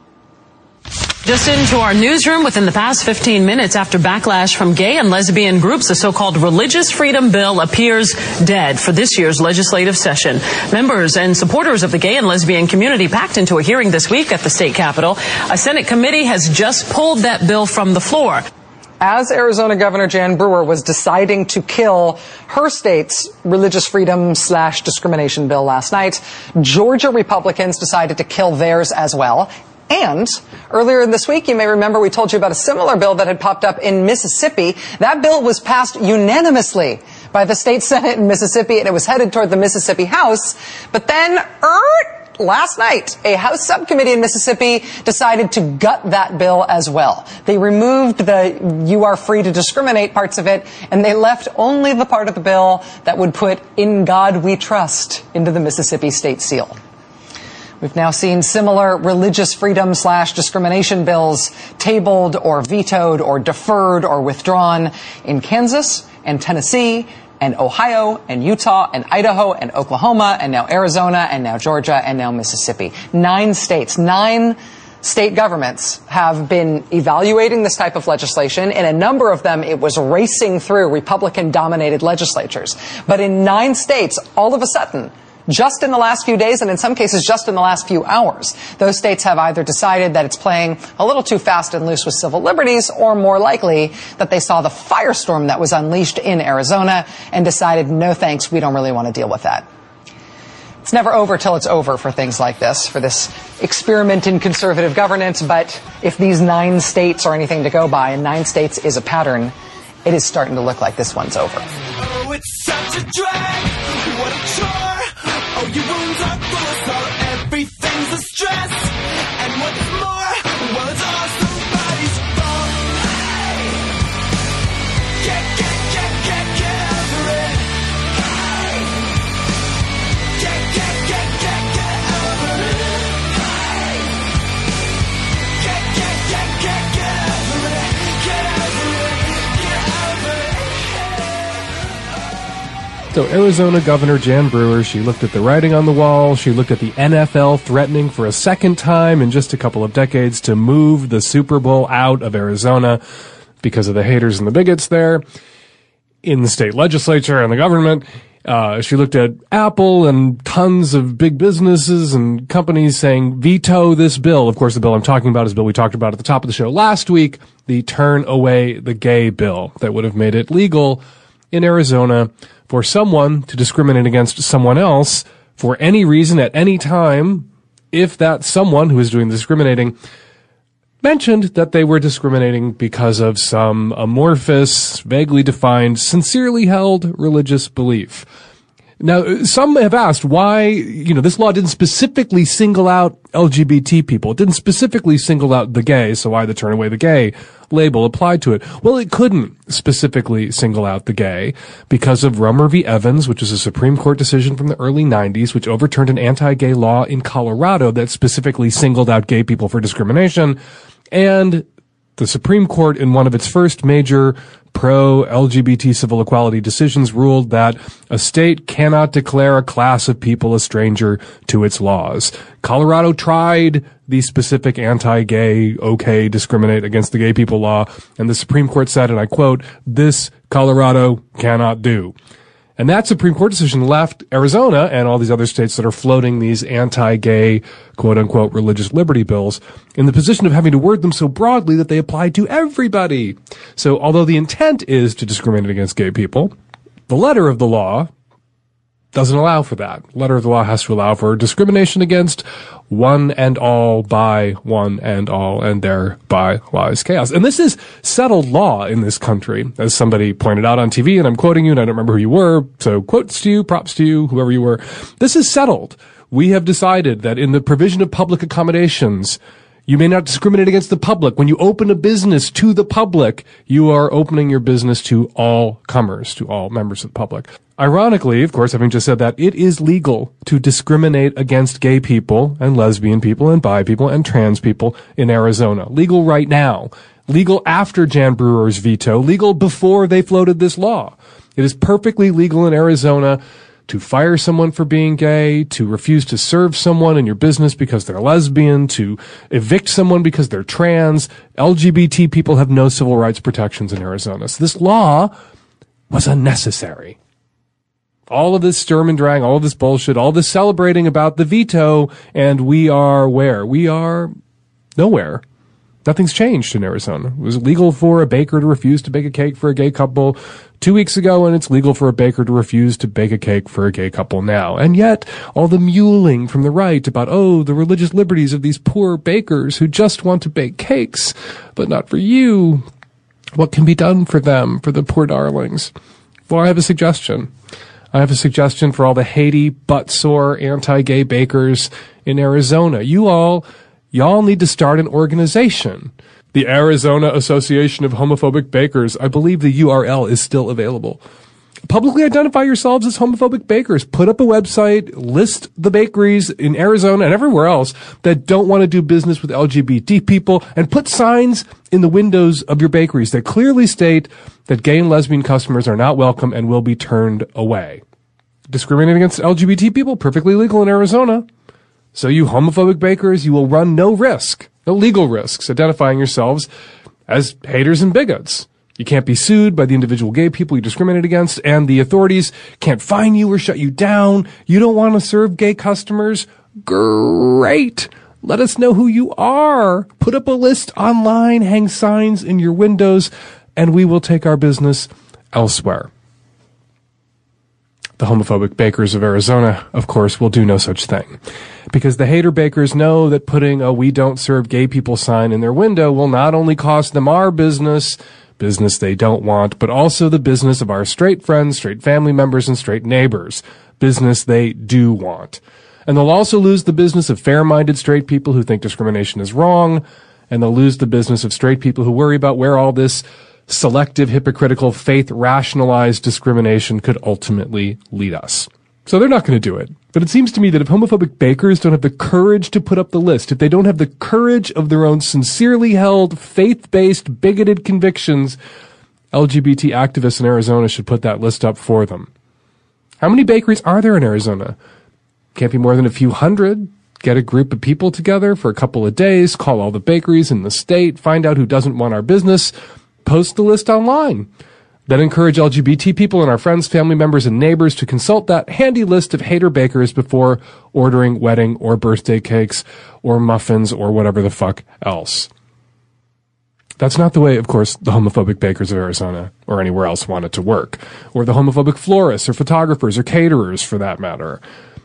Just into our newsroom within the past 15 minutes after backlash from gay and lesbian groups, the so-called Religious Freedom Bill appears dead for this year's legislative session. Members and supporters of the gay and lesbian community packed into a hearing this week at the state capitol. A Senate committee has just pulled that bill from the floor. As Arizona Governor Jan Brewer was deciding to kill her state's religious freedom / discrimination bill last night, Georgia Republicans decided to kill theirs as well. And earlier this week, you may remember we told you about a similar bill that had popped up in Mississippi. That bill was passed unanimously by the state Senate in Mississippi, and it was headed toward the Mississippi House. But then, last night, a House subcommittee in Mississippi decided to gut that bill as well. They removed the "you are free to discriminate" parts of it, and they left only the part of the bill that would put "in God we trust" into the Mississippi state seal. We've now seen similar religious freedom / discrimination bills tabled or vetoed or deferred or withdrawn in Kansas and Tennessee and Ohio and Utah and Idaho and Oklahoma and now Arizona and now Georgia and now Mississippi. 9 states, 9 state governments have been evaluating this type of legislation. In a number of them, it was racing through Republican-dominated legislatures. But in 9 states, all of a sudden, just in the last few days, and in some cases just in the last few hours, those states have either decided that it's playing a little too fast and loose with civil liberties, or more likely that they saw the firestorm that was unleashed in Arizona and decided, no thanks, we don't really want to deal with that. It's never over till it's over for things like this, for this experiment in conservative governance. But if these 9 states are anything to go by, and 9 states is a pattern, it is starting to look like this one's over. Oh, it's such a drag. What a chore. Oh, your wounds are full of sorrow. Everything's a stress. And what's more, well, it's all somebody's fault. Hey! Get over it. Hey! Get over it. Hey! Get over it. Get over it. So Arizona Governor Jan Brewer, she looked at the writing on the wall. She looked at the NFL threatening for a second time in just a couple of decades to move the Super Bowl out of Arizona because of the haters and the bigots there in the state legislature and the government. She looked at Apple and tons of big businesses and companies saying, veto this bill. Of course, the bill I'm talking about is the bill we talked about at the top of the show last week, the Turn Away the Gay bill that would have made it legal in Arizona for someone to discriminate against someone else for any reason at any time if that someone who is doing the discriminating mentioned that they were discriminating because of some amorphous, vaguely defined, sincerely held religious belief. Now, some have asked why, this law didn't specifically single out LGBT people. It didn't specifically single out the gay, so why the turn away the gay label applied to it? Well, it couldn't specifically single out the gay because of Romer v. Evans, which is a Supreme Court decision from the early 90s, which overturned an anti-gay law in Colorado that specifically singled out gay people for discrimination. And the Supreme Court, in one of its first major pro-LGBT civil equality decisions, ruled that a state cannot declare a class of people a stranger to its laws. Colorado tried the specific anti-gay, okay, discriminate against the gay people law, and the Supreme Court said, and I quote, "This Colorado cannot do." And that Supreme Court decision left Arizona and all these other states that are floating these anti-gay, quote-unquote, religious liberty bills in the position of having to word them so broadly that they apply to everybody. So although the intent is to discriminate against gay people, the letter of the law doesn't allow for that. The letter of the law has to allow for discrimination against one and all by one and all, and thereby lies chaos. And this is settled law in this country, as somebody pointed out on TV, and I'm quoting you, and I don't remember who you were, so quotes to you, props to you, whoever you were. This is settled. We have decided that in the provision of public accommodations, you may not discriminate against the public. When you open a business to the public, you are opening your business to all comers, to all members of the public. Ironically, of course, having just said that, it is legal to discriminate against gay people and lesbian people and bi people and trans people in Arizona. Legal right now. Legal after Jan Brewer's veto. Legal before they floated this law. It is perfectly legal in Arizona to fire someone for being gay, to refuse to serve someone in your business because they're lesbian, to evict someone because they're trans. LGBT people have no civil rights protections in Arizona. So this law was unnecessary. All of this sturm and drang, all of this bullshit, all this celebrating about the veto, and we are where? We are nowhere. Nothing's changed in Arizona. It was legal for a baker to refuse to bake a cake for a gay couple 2 weeks ago, and it's legal for a baker to refuse to bake a cake for a gay couple now. And yet, all the mewling from the right about, the religious liberties of these poor bakers who just want to bake cakes, but not for you. What can be done for them, for the poor darlings? Well, I have a suggestion. I have a suggestion for all the Haiti, butt-sore, anti-gay bakers in Arizona. Y'all need to start an organization. The Arizona Association of Homophobic Bakers. I believe the URL is still available. Publicly identify yourselves as homophobic bakers. Put up a website, list the bakeries in Arizona and everywhere else that don't want to do business with LGBT people, and put signs in the windows of your bakeries that clearly state that gay and lesbian customers are not welcome and will be turned away. Discriminating against LGBT people, perfectly legal in Arizona. So you homophobic bakers, you will run no legal risks, identifying yourselves as haters and bigots. You can't be sued by the individual gay people you discriminate against, and the authorities can't fine you or shut you down. You don't want to serve gay customers? Great. Let us know who you are. Put up a list online, hang signs in your windows, and we will take our business elsewhere. The homophobic bakers of Arizona, of course, will do no such thing. Because the hater bakers know that putting a "we don't serve gay people" sign in their window will not only cost them our business they don't want, but also the business of our straight friends, straight family members, and straight neighbors, business they do want. And they'll also lose the business of fair-minded straight people who think discrimination is wrong, and they'll lose the business of straight people who worry about where all this selective, hypocritical, faith-rationalized discrimination could ultimately lead us. So they're not going to do it. But it seems to me that if homophobic bakers don't have the courage to put up the list, if they don't have the courage of their own sincerely held, faith-based, bigoted convictions, LGBT activists in Arizona should put that list up for them. How many bakeries are there in Arizona? Can't be more than a few hundred. Get a group of people together for a couple of days, call all the bakeries in the state, find out who doesn't want our business, post the list online. Then encourage LGBT people and our friends, family members, and neighbors to consult that handy list of hater bakers before ordering wedding or birthday cakes or muffins or whatever the fuck else. That's not the way, of course, the homophobic bakers of Arizona or anywhere else want it to work, or the homophobic florists or photographers or caterers, for that matter.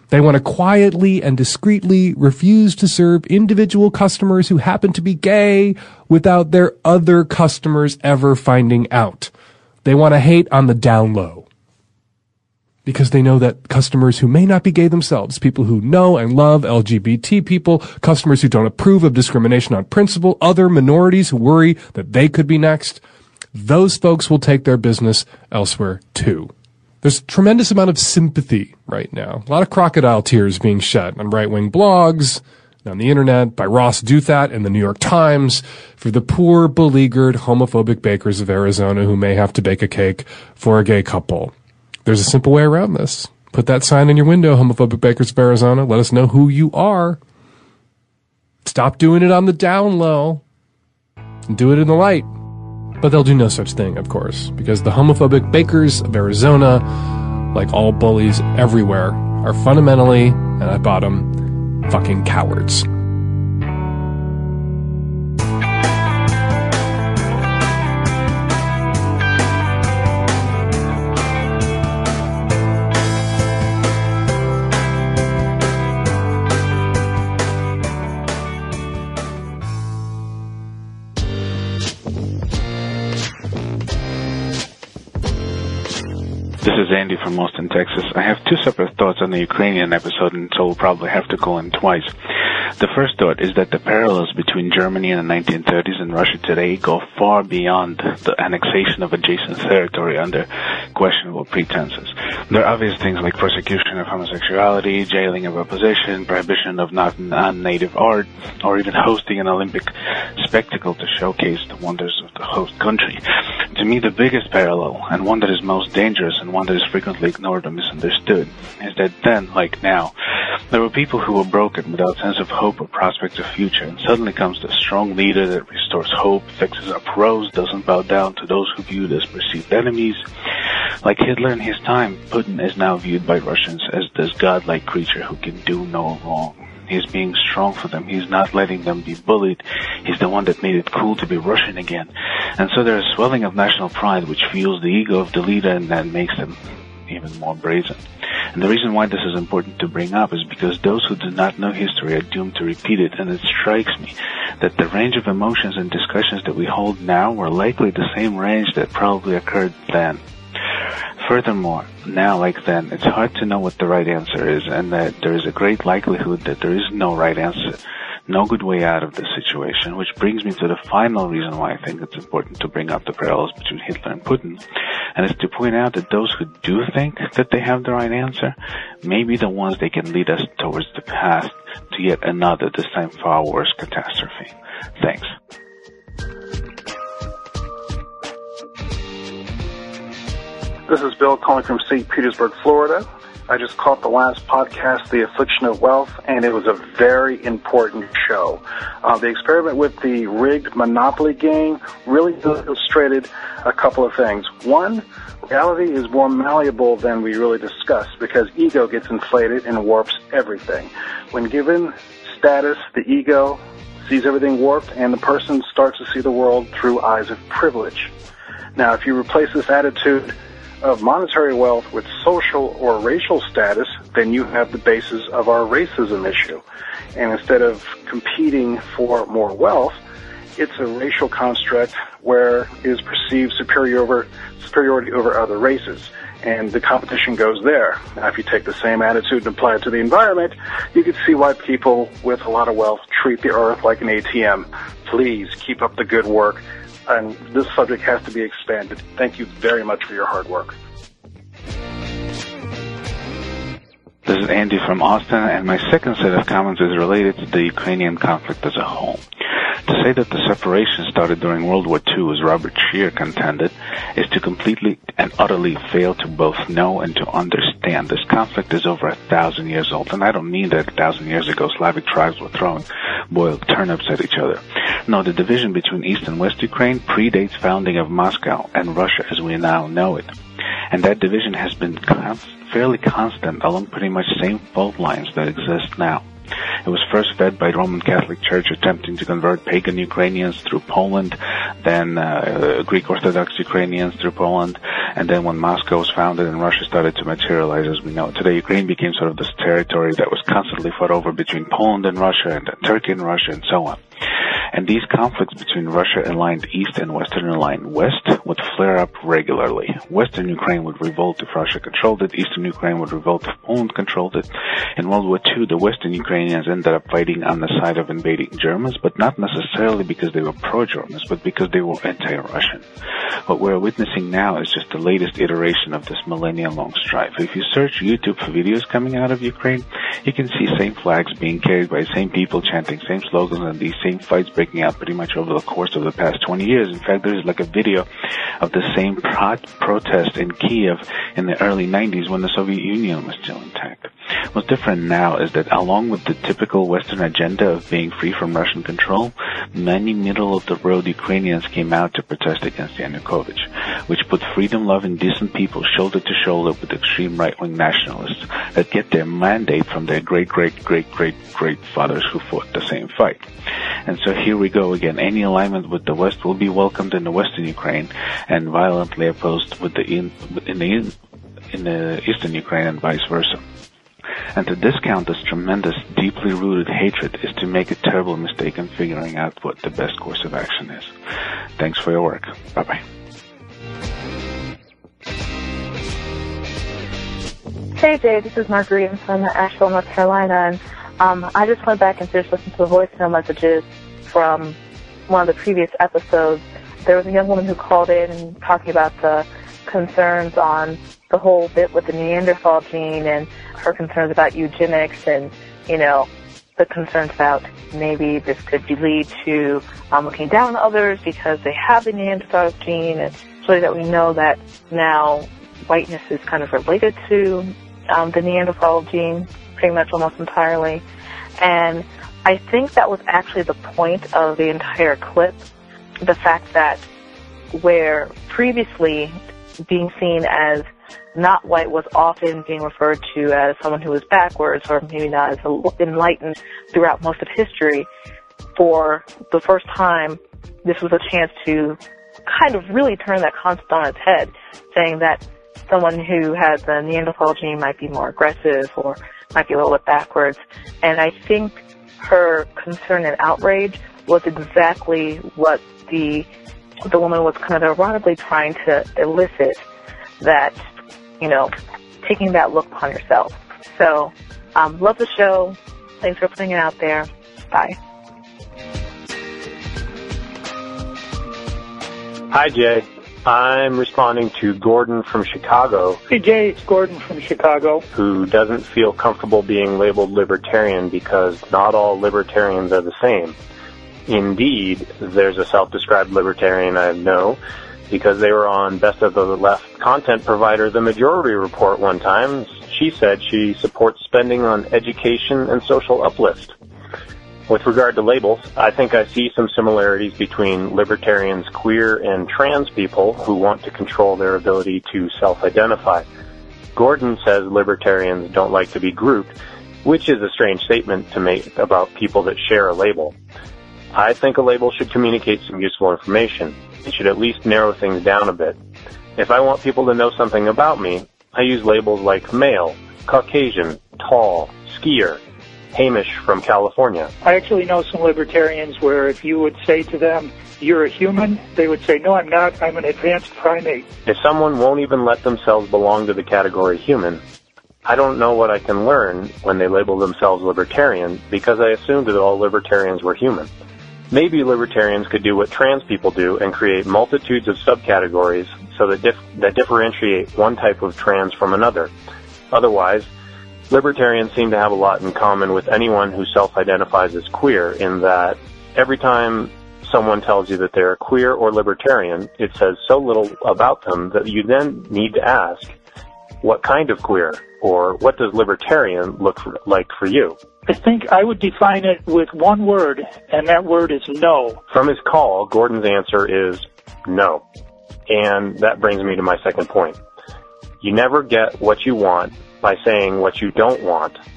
They want to quietly and discreetly refuse to serve individual customers who happen to be gay without their other customers ever finding out. They want to hate on the down low, because they know that customers who may not be gay themselves, people who know and love LGBT people, customers who don't approve of discrimination on principle, other minorities who worry that they could be next, those folks will take their business elsewhere too. There's a tremendous amount of sympathy right now. A lot of crocodile tears being shed on right-wing blogs, on the internet, by Ross Douthat in the New York Times, for the poor, beleaguered, homophobic bakers of Arizona who may have to bake a cake for a gay couple. There's a simple way around this. Put that sign in your window, homophobic bakers of Arizona. Let us know who you are. Stop doing it on the down low. And do it in the light. But they'll do no such thing, of course, because the homophobic bakers of Arizona, like all bullies everywhere, are fundamentally, and at bottom, fucking cowards. This is Andy from Austin, Texas. I have two separate thoughts on the Ukrainian episode, and so we'll probably have to go in twice. The first thought is that the parallels between Germany in the 1930s and Russia today go far beyond the annexation of adjacent territory under questionable pretenses. There are obvious things like persecution of homosexuality, jailing of opposition, prohibition of non-native art, or even hosting an Olympic spectacle to showcase the wonders of the host country. To me, the biggest parallel, and one that is most dangerous and one that is frequently ignored or misunderstood, is that then, like now, there were people who were broken without sense of hope or prospect of future, and suddenly comes the strong leader that restores hope, fixes up rows, doesn't bow down to those who viewed as perceived enemies. Like Hitler in his time, Putin is now viewed by Russians as this godlike creature who can do no wrong. He's being strong for them. He's not letting them be bullied. He's the one that made it cool to be Russian again. And so there's a swelling of national pride which fuels the ego of the leader and then makes them even more brazen. And the reason why this is important to bring up is because those who do not know history are doomed to repeat it, and it strikes me that the range of emotions and discussions that we hold now were likely the same range that probably occurred then. Furthermore, now like then, it's hard to know what the right answer is, and that there is a great likelihood that there is no right answer, no good way out of the situation, which brings me to the final reason why I think it's important to bring up the parallels between Hitler and Putin, and it's to point out that those who do think that they have the right answer may be the ones that can lead us towards the path to yet another, this time far worse catastrophe. Thanks. This is Bill calling from St. Petersburg, Florida. I just caught the last podcast, The Affliction of Wealth, and it was a very important show. The experiment with the rigged Monopoly game really illustrated a couple of things. One, reality is more malleable than we really discuss because ego gets inflated and warps everything. When given status, the ego sees everything warped, and the person starts to see the world through eyes of privilege. Now, if you replace this attitude of monetary wealth with social or racial status, then you have the basis of our racism issue. And instead of competing for more wealth, it's a racial construct where it is perceived superiority over other races. And the competition goes there. Now, if you take the same attitude and apply it to the environment, you can see why people with a lot of wealth treat the earth like an ATM. Please keep up the good work. And this subject has to be expanded. Thank you very much for your hard work. This is Andy from Austin, and my second set of comments is related to the Ukrainian conflict as a whole. To say that the separation started during World War II, as Robert Scheer contended, is to completely and utterly fail to both know and to understand. This conflict is over 1,000 years old, and I don't mean that 1,000 years ago Slavic tribes were throwing boiled turnips at each other. No, the division between East and West Ukraine predates founding of Moscow and Russia as we now know it. And that division has been fairly constant along pretty much same fault lines that exist now. It was first fed by Roman Catholic Church attempting to convert pagan Ukrainians through Poland, then Greek Orthodox Ukrainians through Poland, and then when Moscow was founded and Russia started to materialize as we know it today, Ukraine became sort of this territory that was constantly fought over between Poland and Russia and then Turkey and Russia and so on. And these conflicts between Russia-aligned East and Western-aligned West would flare up regularly. Western Ukraine would revolt if Russia controlled it. Eastern Ukraine would revolt if Poland controlled it. In World War II, the Western Ukrainians ended up fighting on the side of invading Germans, but not necessarily because they were pro-Germans, but because they were anti-Russian. What we're witnessing now is just the latest iteration of this millennia-long strife. If you search YouTube for videos coming out of Ukraine, you can see same flags being carried by same people chanting same slogans and these same fights breaking out pretty much over the course of the past 20 years. In fact, there's like a video of the same protest in Kiev in the early 90s when the Soviet Union was still intact. What's different now is that along with the typical Western agenda of being free from Russian control, many middle-of-the-road Ukrainians came out to protest against Yanukovych, which put freedom-loving, decent people shoulder to shoulder with extreme right-wing nationalists that get their mandate from their great-great-great-great-great-fathers who fought the same fight. And so here we go again. Any alignment with the West will be welcomed in the Western Ukraine and violently opposed with in the Eastern Ukraine and vice versa. And to discount this tremendous, deeply rooted hatred is to make a terrible mistake in figuring out what the best course of action is. Thanks for your work. Bye-bye. Hey Jay, this is Marguerite. I'm from Asheville, North Carolina, and I just went back and just listened to the voicemail messages from one of the previous episodes. There was a young woman who called in and talking about the concerns on the whole bit with the Neanderthal gene and her concerns about eugenics and, you know, the concerns about maybe this could lead to looking down on others because they have the Neanderthal gene, and so that we know that now whiteness is kind of related to the Neanderthal gene pretty much almost entirely. And I think that was actually the point of the entire clip, the fact that where previously being seen as not white was often being referred to as someone who was backwards or maybe not as enlightened throughout most of history, for the first time, this was a chance to kind of really turn that concept on its head, saying that someone who has the Neanderthal gene might be more aggressive or might be a little bit backwards. And I think her concern and outrage was exactly what the woman was kind of ironically trying to elicit, that, you know, taking that look upon yourself. So, love the show. Thanks for putting it out there. Bye. Hi, Jay. I'm responding to Gordon from Chicago. Hey, Jay, it's Gordon from Chicago. Who doesn't feel comfortable being labeled libertarian because not all libertarians are the same. Indeed, there's a self-described libertarian I know because they were on Best of the Left content provider The Majority Report one time. She said she supports spending on education and social uplift. With regard to labels, I think I see some similarities between libertarians, queer, and trans people who want to control their ability to self-identify. Gordon says libertarians don't like to be grouped, which is a strange statement to make about people that share a label. I think a label should communicate some useful information. It should at least narrow things down a bit. If I want people to know something about me, I use labels like male, Caucasian, tall, skier, Hamish from California. I actually know some libertarians where if you would say to them, you're a human, they would say, no, I'm not, I'm an advanced primate. If someone won't even let themselves belong to the category human, I don't know what I can learn when they label themselves libertarian because I assumed that all libertarians were human. Maybe libertarians could do what trans people do and create multitudes of subcategories so that differentiate one type of trans from another. Otherwise, libertarians seem to have a lot in common with anyone who self-identifies as queer in that every time someone tells you that they're queer or libertarian, it says so little about them that you then need to ask, what kind of queer? Or what does libertarian look like for you? I think I would define it with one word, and that word is no. From his call, Gordon's answer is no. And that brings me to my second point. You never get what you want by saying what you don't want.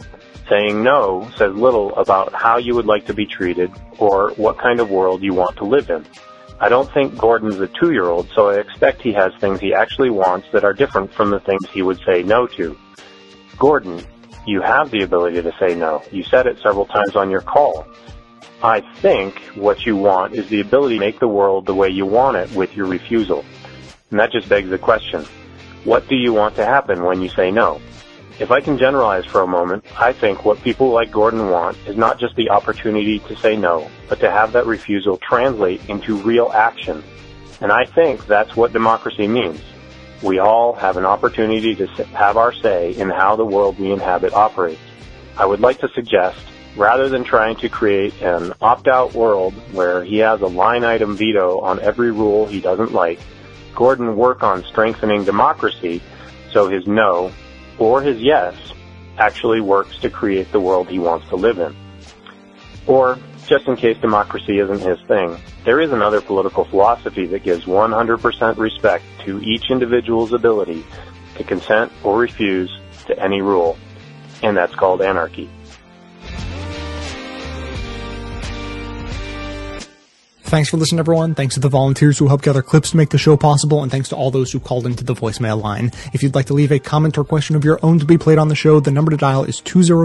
Saying no says little about how you would like to be treated or what kind of world you want to live in. I don't think Gordon's a 2-year-old, so I expect he has things he actually wants that are different from the things he would say no to. Gordon, you have the ability to say no. You said it several times on your call. I think what you want is the ability to make the world the way you want it with your refusal. And that just begs the question, what do you want to happen when you say no? If I can generalize for a moment, I think what people like Gordon want is not just the opportunity to say no, but to have that refusal translate into real action. And I think that's what democracy means. We all have an opportunity to have our say in how the world we inhabit operates. I would like to suggest, rather than trying to create an opt-out world where he has a line item veto on every rule he doesn't like, Gordon work on strengthening democracy so his no or his yes actually works to create the world he wants to live in. Or, just in case democracy isn't his thing, there is another political philosophy that gives 100% respect to each individual's ability to consent or refuse to any rule, and that's called anarchy. Thanks for listening, everyone. Thanks to the volunteers who helped gather clips to make the show possible, and thanks to all those who called into the voicemail line. If you'd like to leave a comment or question of your own to be played on the show, the number to dial is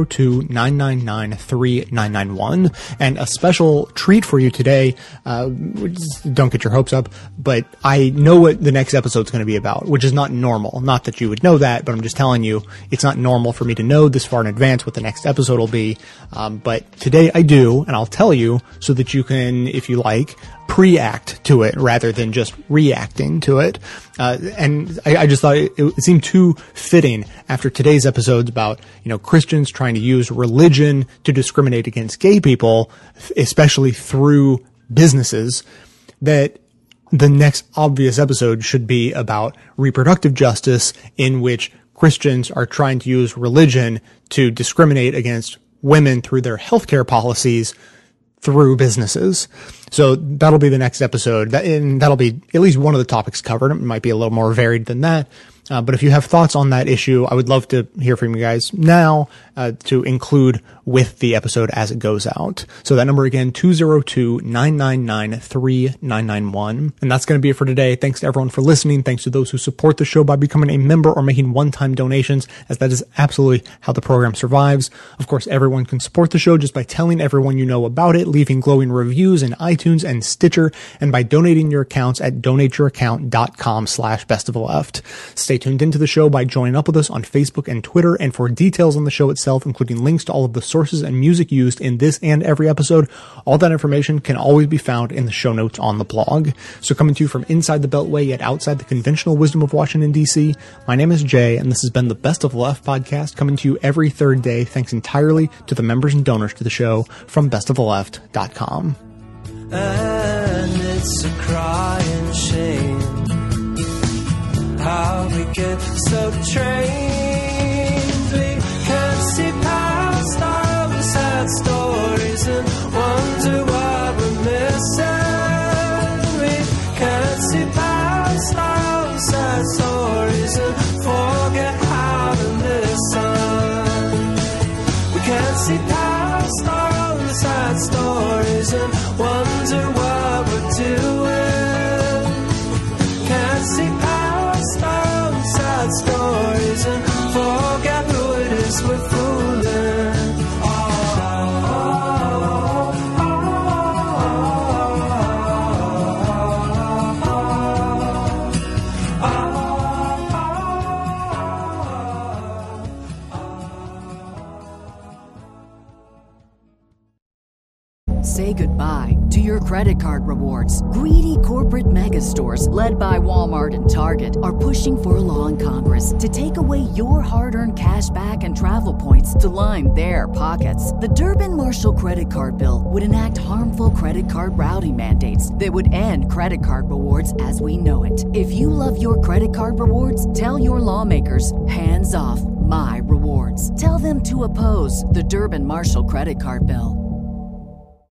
202-999-3991. And a special treat for you today, don't get your hopes up, but I know what the next episode's going to be about, which is not normal. Not that you would know that, but I'm just telling you, it's not normal for me to know this far in advance what the next episode will be. But today I do, and I'll tell you so that you can, if you like, pre-act to it rather than just reacting to it. And I just thought it seemed too fitting after today's episodes about, Christians trying to use religion to discriminate against gay people, especially through businesses, that the next obvious episode should be about reproductive justice, in which Christians are trying to use religion to discriminate against women through their healthcare policies through businesses. So that'll be the next episode, and that'll be at least one of the topics covered. It might be a little more varied than that. But if you have thoughts on that issue, I would love to hear from you guys now, to include with the episode as it goes out. So that number again, 202-999-3991. And that's going to be it for today. Thanks to everyone for listening. Thanks to those who support the show by becoming a member or making one-time donations, as that is absolutely how the program survives. Of course, everyone can support the show just by telling everyone you know about it, leaving glowing reviews in iTunes and Stitcher, and by donating your accounts at donateyouraccount.com/bestoftheleft. Stay tuned into the show by joining up with us on Facebook and Twitter, and for details on the show itself, including links to all of the sources and music used in this and every episode, all that information can always be found in the show notes on the blog. So coming to you from inside the Beltway yet outside the conventional wisdom of Washington, D.C., my name is Jay, and this has been the Best of the Left podcast, coming to you every third day, thanks entirely to the members and donors to the show from bestoftheleft.com. And it's a crying shame how we get so trained. We can't see past all the sad stories and wonder what we're missing. We can't see past all the sad stories and forget how to listen. We can't see past all the sad stories and wonder what we're doing. Can't see past all the sad stories and forget who it is we're fooling. Say goodbye to your credit card rewards. Greedy corporate mega stores, led by Walmart and Target, are pushing for a law in Congress to take away your hard-earned cash back and travel points to line their pockets. The Durbin-Marshall credit card bill would enact harmful credit card routing mandates that would end credit card rewards as we know it. If you love your credit card rewards, tell your lawmakers, hands off my rewards. Tell them to oppose the Durbin-Marshall credit card bill.